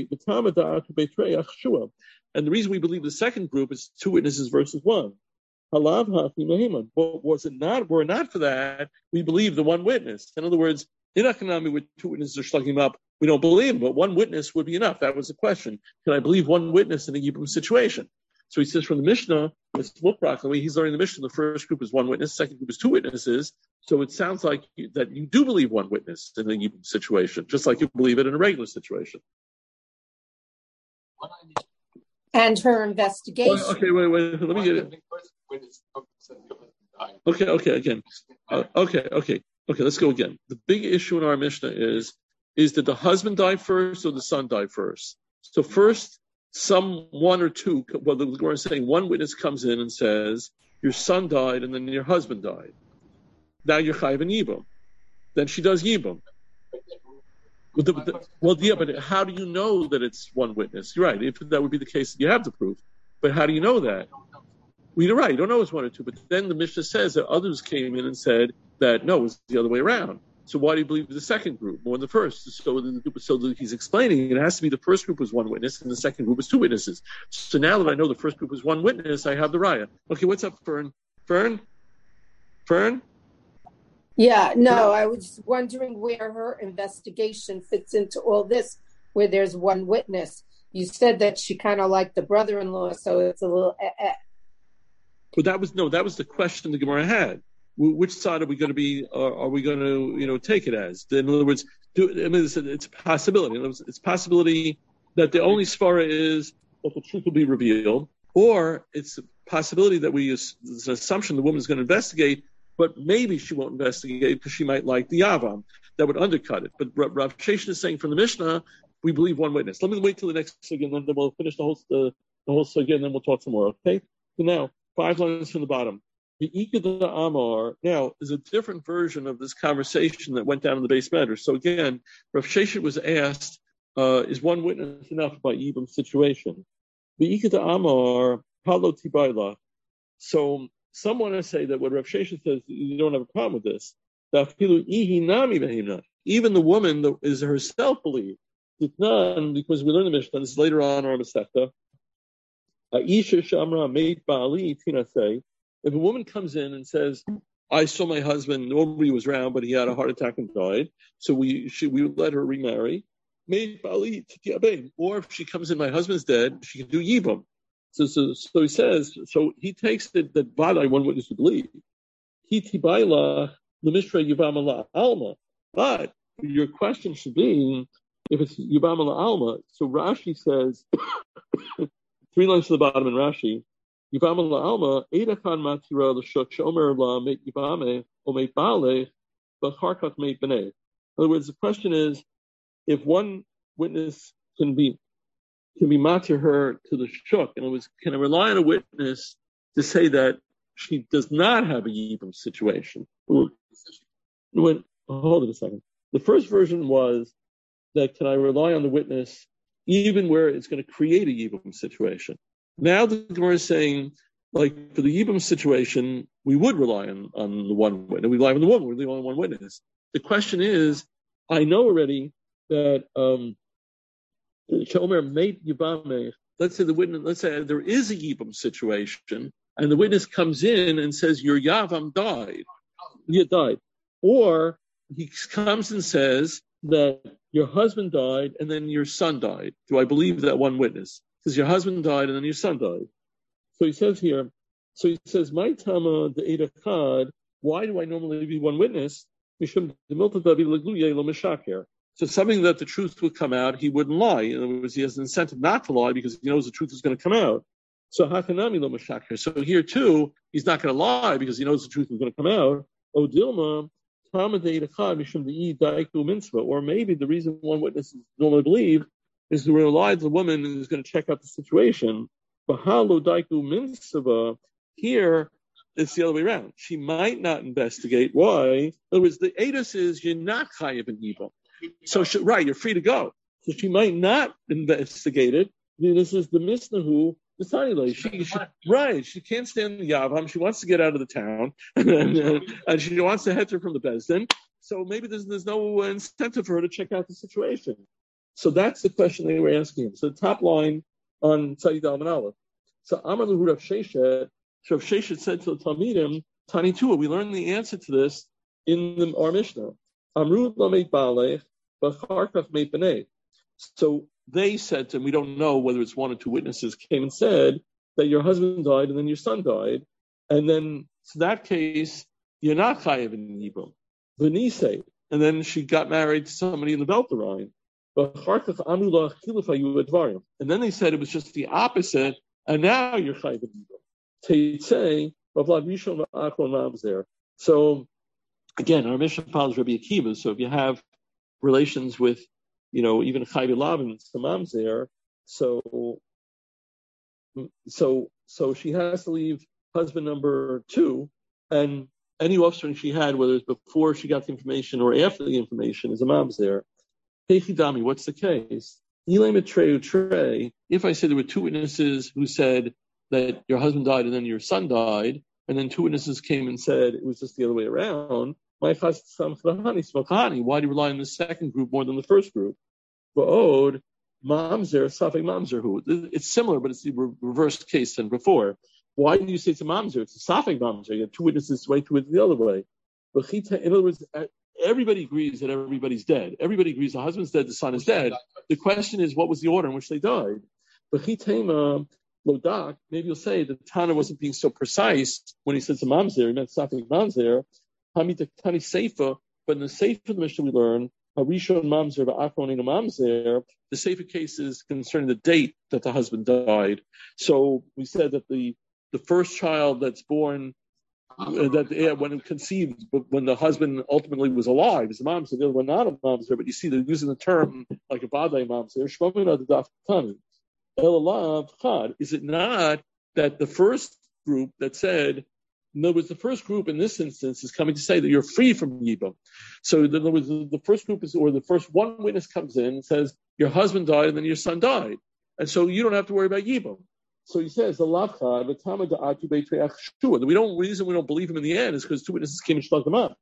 And the reason we believe the second group is two witnesses versus one. But was it not? Were it not for that, we believe the one witness. In other words, in Akanami, with two witnesses are slugging him up, we don't believe him, but one witness would be enough. That was the question. Can I believe one witness in a Yibum situation? So he says from the Mishnah, it's Muprak, the way he's learning the Mishnah, the first group is one witness, second group is two witnesses. So it sounds like that you do believe one witness in a situation, just like you believe it in a regular situation. And her investigation. Well, okay, wait. Let me get it. Okay, again. Okay. Let's go again. The big issue in our Mishnah is that the husband died first or the son died first? So first, one or two, well, the Gemara is saying one witness comes in and says, your son died and then your husband died. Now you're chayiv in yibum. Then she does yibum. But how do you know that it's one witness? You're right. If that would be the case, you have the proof. But how do you know that? Well, you're right. You don't know it's one or two. But then the Mishnah says that others came in and said that, no, it's the other way around. So why do you believe the second group more than the first? So he's explaining it has to be the first group was one witness and the second group was two witnesses. So now that I know the first group was one witness, I have the raya. Okay, what's up, Fern? Fern? Yeah, no, I was wondering where her investigation fits into all this, where there's one witness. You said that she kind of liked the brother-in-law, so it's a little. But that was the question the Gemara had. Which side are we going to be? Are we going to, take it as? In other words, it's a possibility. In other words, it's a possibility that the only svara is that the truth will be revealed, or it's a possibility that it's an assumption the woman is going to investigate, but maybe she won't investigate because she might like the Yavam. That would undercut it. But Rav Sheshet is saying from the Mishnah, we believe one witness. Let me wait till the next sugya, and then we'll finish the whole sugya, and then we'll talk some more. Okay? So now, 5 lines from the bottom. The Ikeda Amar now is a different version of this conversation that went down in the base matter. So again, Rav Sheshet was asked, is one witness enough by Yibam's situation? The Ikeda Amar, Palo Tibaila. So some want to say that what Rav Sheshet says, you don't have a problem with this. Even the woman that is herself believed. Because we learn the Mishnah, this is later on in our Masechta. Aisha Shamra made Bali Tina say, if a woman comes in and says, I saw my husband, nobody was around, but he had a heart attack and died, so we would let her remarry. Made Bali Titiabein. Or if she comes in, my husband's dead, she can do Yibam. So he says, so he takes it that Vadai, one witness to believe. He Tibaila, the Mishra Yibam Alma. But your question should be, if it's Yibam Alma, so Rashi says, 3 lines to the bottom in Rashi, Yibam Alma, Eidachan Matira L'Shuk Shomer La Meit Yibame O Meit Baalech, but Harkat Meit B'nei. In other words, the question is, if one witness can be matir her to the shuk, in other words, can I rely on a witness to say that she does not have a yibum situation? Hold it a second. The first version was that can I rely on the witness even where it's going to create a yibum situation? Now the Gemara is saying, like for the yibum situation, we would rely on the one witness. We rely on the woman. We rely on one witness. The question is, I know already that let's say there is a yibum situation, and the witness comes in and says your yavam died, you died, or he comes and says that your husband died and then your son died. Do I believe that one witness? Because your husband died and then your son died. So he says here, my tama the edachad. Why do I normally be one witness? So something that the truth would come out, he wouldn't lie. In other words, he has an incentive not to lie because he knows the truth is going to come out. So hakanami lo mashakir. So here too, he's not going to lie because he knows the truth is going to come out. O Dilma, or maybe the reason one witness normally believe is to rely on the woman who's going to check out the situation. Here, it's the other way around. She might not investigate. Why? In other words, the edus is you're not chayiv in yibum. So you're free to go. So she might not investigate it. This is the misnahu. She can't stand the yavam. She wants to get out of the town, and she wants to head her from the bezdin. So maybe there's no incentive for her to check out the situation. So that's the question they were asking him. So the top line on Tzadid Al Manala. So Amar Lahu Rav Sheshet. Rav Sheshet said to the Talmidim, Tani Tua, we learned the answer to this in our Mishnah. Amru Lameit Baalech, B'charkach Meit B'nei. So they said to him, we don't know whether it's one or two witnesses, came and said that your husband died and then your son died, and then in that case you're not chayiv in yibum. V'nisei, and then she got married to somebody in the Belterine. And then they said it was just the opposite, and now you're chayiv in yibum. So again, our Mishnah follows Rabbi Akiva. So if you have relations with, even chayiv lav and some mamzer, so she has to leave husband number 2, and any offspring she had, whether it's before she got the information or after the information, is a mamzer. Heichidami, what's the case? If I said there were 2 witnesses who said that your husband died and then your son died, and then 2 witnesses came and said it was just the other way around, why do you rely on the second group more than the first group? It's similar, but it's the reverse case than before. Why do you say it's a mamzer? It's a safek mamzer. You have 2 witnesses way, 2 witnesses the other way. In other words, everybody agrees that everybody's dead. Everybody agrees the husband's dead, the son is dead. The question is, what was the order in which they died? Lodak, maybe you'll say that Tana wasn't being so precise when he said it's a mamzer. He meant safek mamzer. Tani seifa, but in the seifa of the Mishnah we learn harishon mamzer va'achron eno mamzer. The seifa case is concerning the date that the husband died. So we said that the first child that's born, when it conceived, but when the husband ultimately was alive, is a mamzer. The other one not a mamzer, but you see they're using the term like a vadai mamzer. Shmamina the daftani. Elalav chad. Is it not that the first group that said, in other words, the first group in this instance is coming to say that you're free from yibum. So in other words, the first group is, or the first one witness comes in and says your husband died and then your son died, and so you don't have to worry about yibum. So he says the lavcha the tamad da'atu beitreach shua. The reason we don't believe him in the end is because 2 witnesses came and struck him up.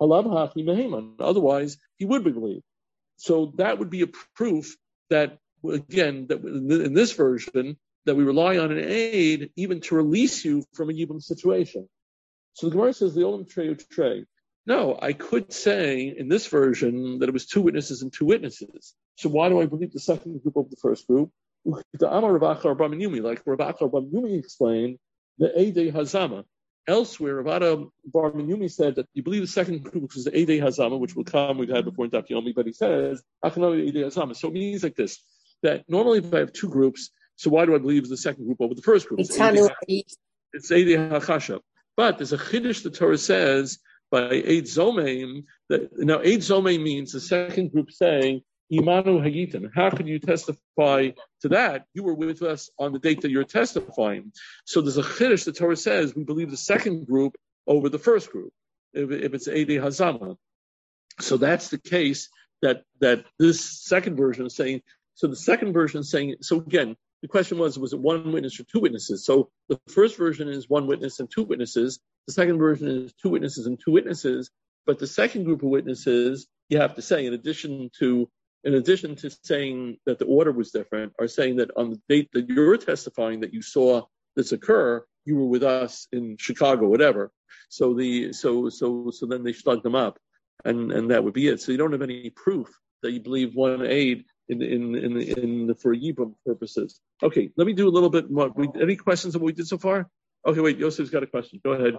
Otherwise, he would be believed. So that would be a proof that, again, that in this version that we rely on an aid even to release you from a yibum situation. So the Gemara says the olam trey. No, I could say in this version that it was 2 witnesses and 2 witnesses. So why do I believe the second group over the first group? The Amar Rav Achar Bar Menumi, like Rav Achar Bar Menumi explained, the Eidei Hazama. Elsewhere, Rav Achar Bar Menumi said that you believe the second group was the Eidei Hazama, which will come, we've had before in Daf Yomi, but he says, Achanavi Eidei Hazama. So it means like this, that normally if I have 2 groups, so why do I believe the second group over the first group? It's Eidei HaChashav. But there's a chiddush the Torah says by Eid Zomeim, that now Eid Zomeim means the second group saying, Imanu Hagitan. How can you testify to that? You were with us on the date that you're testifying. So there's a chiddush the Torah says we believe the second group over the first group, if it's Eidei Hazama. So that's the case that this second version is saying. So the second version is saying, so again, the question was it 1 witness or 2 witnesses? So the first version is 1 witness and 2 witnesses. The second version is 2 witnesses and 2 witnesses. But the second group of witnesses, you have to say, in addition to saying that the order was different, are saying that on the date that you're testifying that you saw this occur, you were with us in Chicago, whatever. So then they slugged them up, and that would be it. So you don't have any proof that you believe one aid in for Yibum purposes. Okay, let me do a little bit more. Any questions on what we did so far? Okay, wait, Yosef's got a question. Go ahead.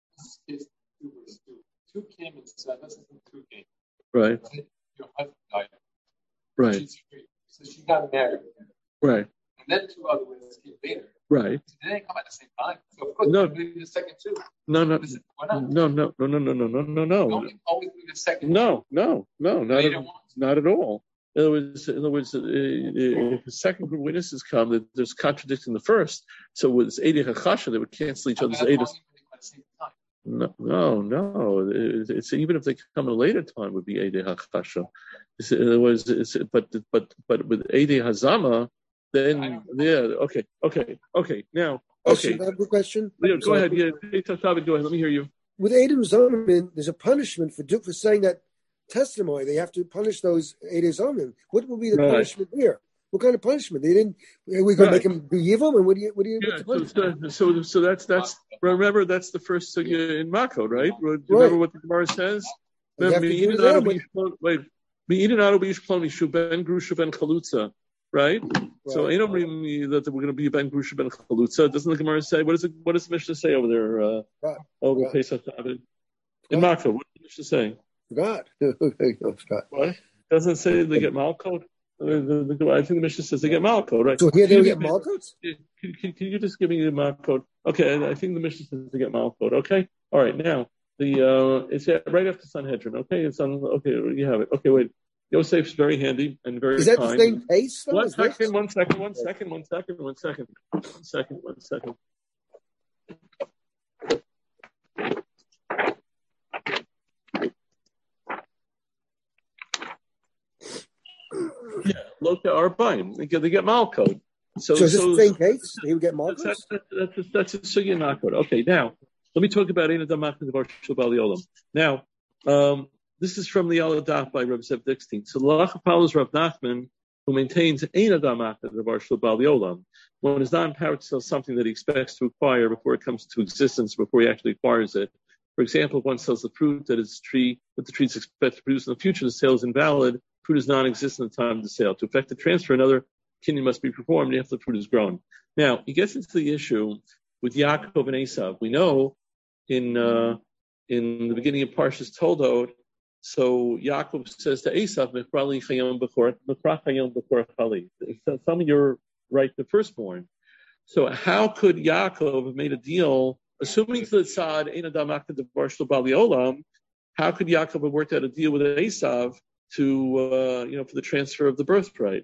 Two came and said, listen, 2 came. Right. Your husband died. Right. So she got married. Right. And then 2 other witnesses came later. Right. So they didn't come at the same time. So of course, no. you believe the second 2. No. Why not? No. You always believe the second 2. No. Not at all. In other words, if the second group of witnesses come, there's contradicting the first. So with this Eidei HaChashav, they would cancel each other's Eidei. No. It's even if they come at a later time, it would be Eidei HaChashav. In other words, but with Eidei Hazama, then okay. Now, okay. I have a question. Yeah, go ahead. Yeah, go ahead. Let me hear you. With Eidei Hazama, there's a punishment for saying that testimony. They have to punish those Eidei Hazama. What will be the punishment here? What kind of punishment? We're going to make him do Yivam, and what do you? So that's remember that's the first in Makot, right? Remember what the Gemara says. Wait, right? So ain't no that we're going to be ben grusha ben chalutza. Doesn't the Gemara say? What does the Mishnah say over there? Over Pesach David in Makah. What does the Mishnah say? Forgot. What? Doesn't say they get malkot. I think the Mishnah says they get malkot, right? So here they get malkot? Can you just give me the malkot? Okay, I think the Mishnah says they get malkot. Okay, all right. Now it's right after Sanhedrin. Okay, it's on. Okay, you have it. Okay, wait. Yosef's very handy and very kind. Is that the same pace? One second. Yeah, Loka Arbaim. They get malkot. So is this the same case? He would get malkot? That's a sugya malkot. Okay, now let me talk about Ein Adam Machna Devar Shel Bali Olam. Now, this is from the Aladah by Reb Zev Dixstein. So Lalach follows Rav Nachman, who maintains Ein Adam Machna Devar Shel Bali Olam. One is not empowered to sell something that he expects to acquire before it comes to existence, before he actually acquires it. For example, if one sells the fruit that the tree is expected to produce in the future, the sale is invalid. Fruit is non-existent at the time of the sale. To effect the transfer, another kinyan must be performed after the fruit is grown. Now, he gets into the issue with Yaakov and Esav. We know in the beginning of Parshas Toldot, so Yaakov says to Esav, tell me you're right, the firstborn. So how could Yaakov have made a deal, assuming to the tzad, Ein Adam Machna Devar Shel Bali Olam, how could Yaakov have worked out a deal with Esav to for the transfer of the birthright?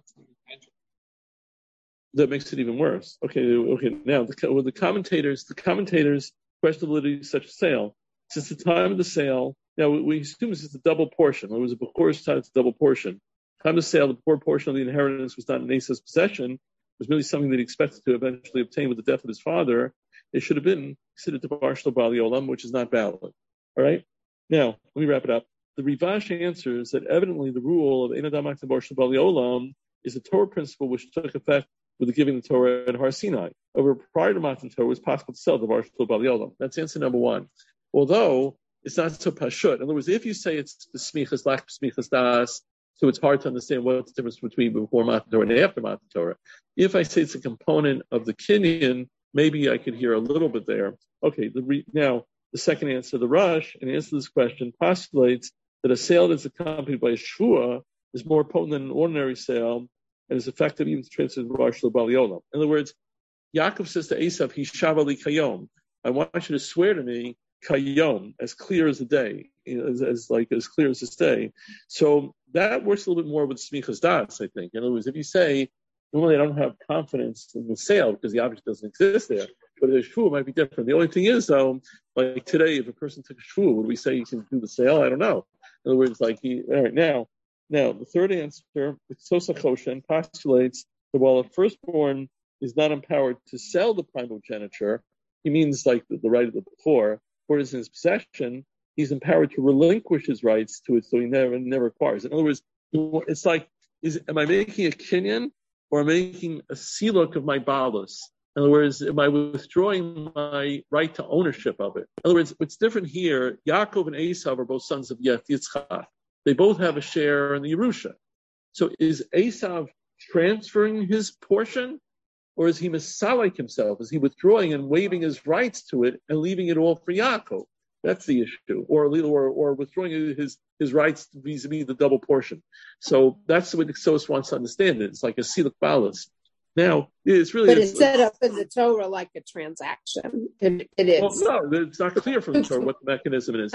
That makes it even worse. Okay. Now the commentators question the validity of such a sale. Since the time of the sale, now we assume this is a double portion. It was a Bekor's time, it's a double portion. Time of the sale, the Bekor portion of the inheritance was not in Esav's possession. It was merely something that he expected to eventually obtain with the death of his father. It should have been considered Devar Shel Bali Olam, which is not valid. All right. Now let me wrap it up. The Rivash answers that evidently the rule of Ein Adam Machna Devar Shel Bali Olam is a Torah principle which took effect with the giving the Torah at Har Sinai. Over prior to Matan Torah, it was possible to sell Devar Shel Bali Olam. That's answer number one. Although it's not so pashut. In other words, if you say it's the smichas, lack of smichas das, so it's hard to understand what's the difference between before Matan Torah and after Matan Torah. If I say it's a component of the kinyan, maybe I could hear a little bit there. Okay, now the second answer, the Rush, in answer to this question, postulates that a sale that's accompanied by a shua is more potent than an ordinary sale and is effective even to transfer the Devar Shel Bali Olam. In other words, Yaakov says to Esav, Hishav li kayom. I want you to swear to me kayom, as clear as the day, as clear as this day. So that works a little bit more with smichas das, I think. In other words, if you say, normally I don't have confidence in the sale because the object doesn't exist there, but the shvua might be different. The only thing is, though, like today, if a person took a shvua, would we say he can do the sale? I don't know. In other words, all right, now, the third answer, Sosa Choshen, postulates that while a firstborn is not empowered to sell the primogeniture, he means like the right of the Bechor, or is in his possession, he's empowered to relinquish his rights to it, so he never acquires. In other words, it's like, am I making a kinyan or am I making a siluk of my balus? In other words, am I withdrawing my right to ownership of it? In other words, what's different here, Yaakov and Esav are both sons of Yitzchak. They both have a share in the Yerusha. So is Esav transferring his portion, or is he misalik himself? Is he withdrawing and waiving his rights to it and leaving it all for Yaakov? That's the issue. Or withdrawing his rights vis-a-vis the double portion. So that's the way the Ksos wants to understand it. It's like a siluk balus. Now, it's really... But it's set up in the Torah like a transaction. It is. Well, no, it's not clear from the Torah what the mechanism is.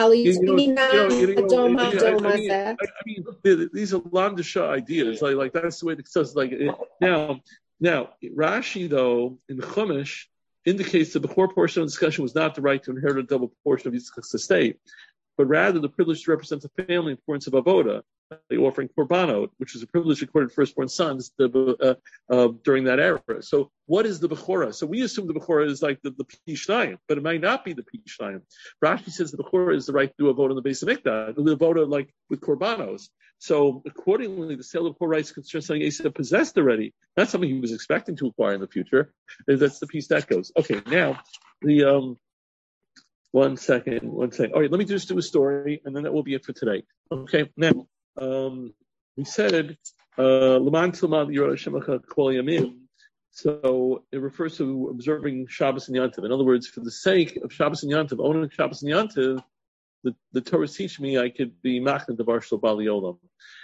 These are Lamdasha ideas. Like that's the way the Ksos... Now, Rashi, though, in the Chumash, indicates the Bechor portion of the discussion was not the right to inherit a double portion of Yitzchak's estate, but rather the privilege to represent the family in importance of avoda, the offering korbanot, which is a privilege accorded to firstborn sons during that era. So what is the Bechorah? So we assume the Bechorah is like the Pishnayim, but it might not be the Pishnayim. Rashi says the Bechorah is the right to do avoda in the base of Mikdash, the avoda like with korbanos. So accordingly, the sale of Bechor rights concerns something Esav possessed already, not something he was expecting to acquire in the future. That's the piece that goes. Okay, now the one second. All right, let me just do a story, and then that will be it for today. Okay, now we said So it refers to observing Shabbos and Yantiv. In other words, for the sake of Shabbos and Yantiv, owning Shabbos and Yantiv, the Torah teach me I could be machna devar shel bali olam.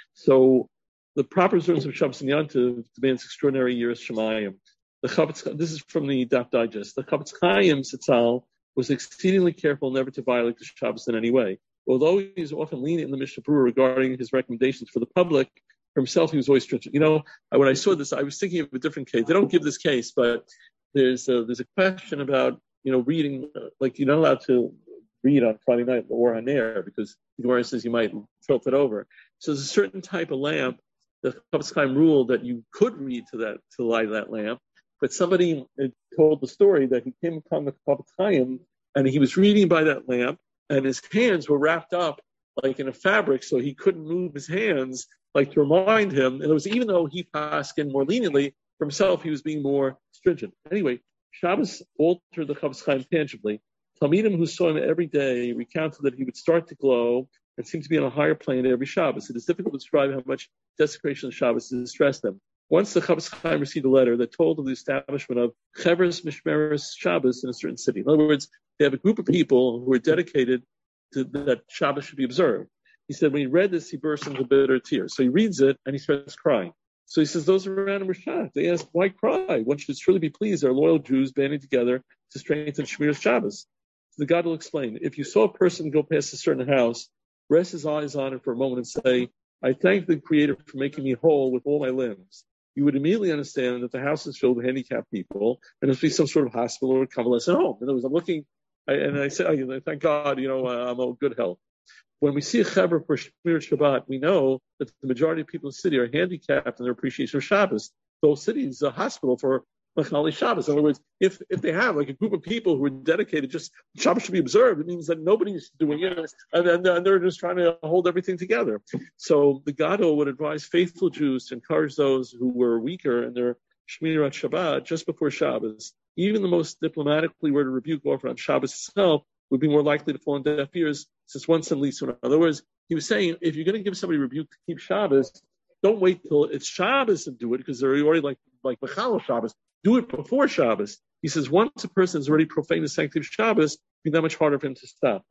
So the proper observance of Shabbos and Yantiv demands extraordinary yiras shamayim. This is from the Daf Digest. The Chafetz Chaim Sitzal was exceedingly careful never to violate the Shabbos in any way. Although he is often lenient in the Mishnah Berurah regarding his recommendations for the public, for himself he was always stringent. When I saw this, I was thinking of a different case. They don't give this case, but there's a question about reading. Like you're not allowed to read on Friday night or on air because the Gemara says you might tilt it over. So there's a certain type of lamp. The Chafetz Chaim ruled that you could read to light that lamp, but somebody told the story that he came upon the Chafetz Chaim and he was reading by that lamp, and his hands were wrapped up like in a fabric, so he couldn't move his hands, like to remind him. And it was even though he passed in more leniently for himself, he was being more stringent. Anyway, Shabbos altered the Chafetz Chaim tangibly. Talmidim who saw him every day recounted that he would start to glow and seem to be on a higher plane every Shabbos. It is difficult to describe how much desecration of Shabbos distressed them. Once the Chafetz Chaim received a letter that told of the establishment of Chevres Mishmeres Shabbos in a certain city. In other words, they have a group of people who are dedicated to that Shabbos should be observed. He said when he read this, he burst into bitter tears. So he reads it and he starts crying. So he says those around him were shocked. They asked, why cry? One should truly be pleased. They're loyal Jews banding together to strengthen Shmiras Shabbos. So the God will explain. If you saw a person go past a certain house, rest his eyes on it for a moment and say, I thank the Creator for making me whole with all my limbs. You would immediately understand that the house is filled with handicapped people and there must be some sort of hospital or convalescent home. In other words, I'm looking, and I say, thank God, I'm in good health. When we see a Chaver for Shmir Shabbat, we know that the majority of people in the city are handicapped in their appreciation of Shabbos. The whole city is a hospital for Machali Shabbos. In other words, if they have like a group of people who are dedicated, just Shabbos should be observed, it means that nobody's doing it, and they're just trying to hold everything together. So the Gadol would advise faithful Jews to encourage those who were weaker in their Shmirat Shabbat just before Shabbos. Even the most diplomatically worded rebuke offered on Shabbos itself would be more likely to fall on deaf ears, since one sin leads to another. In other words, he was saying, if you're going to give somebody a rebuke to keep Shabbos, don't wait till it's Shabbos and do it, because they're already like Mechal Shabbos. Do it before Shabbos. He says, once a person has already profaned the sanctity of Shabbos, it'd be that much harder for him to stop.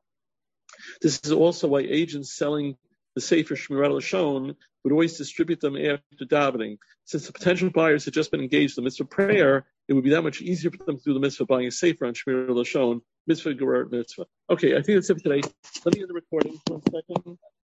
This is also why agents selling the Sefer Shmirat Lashon would always distribute them after davening. Since the potential buyers had just been engaged in the mitzvah prayer, it would be that much easier for them to do the mitzvah buying a Sefer on Shmirat Lashon, mitzvah Gerar mitzvah. Okay, I think that's it for today. Let me end the recording for a second.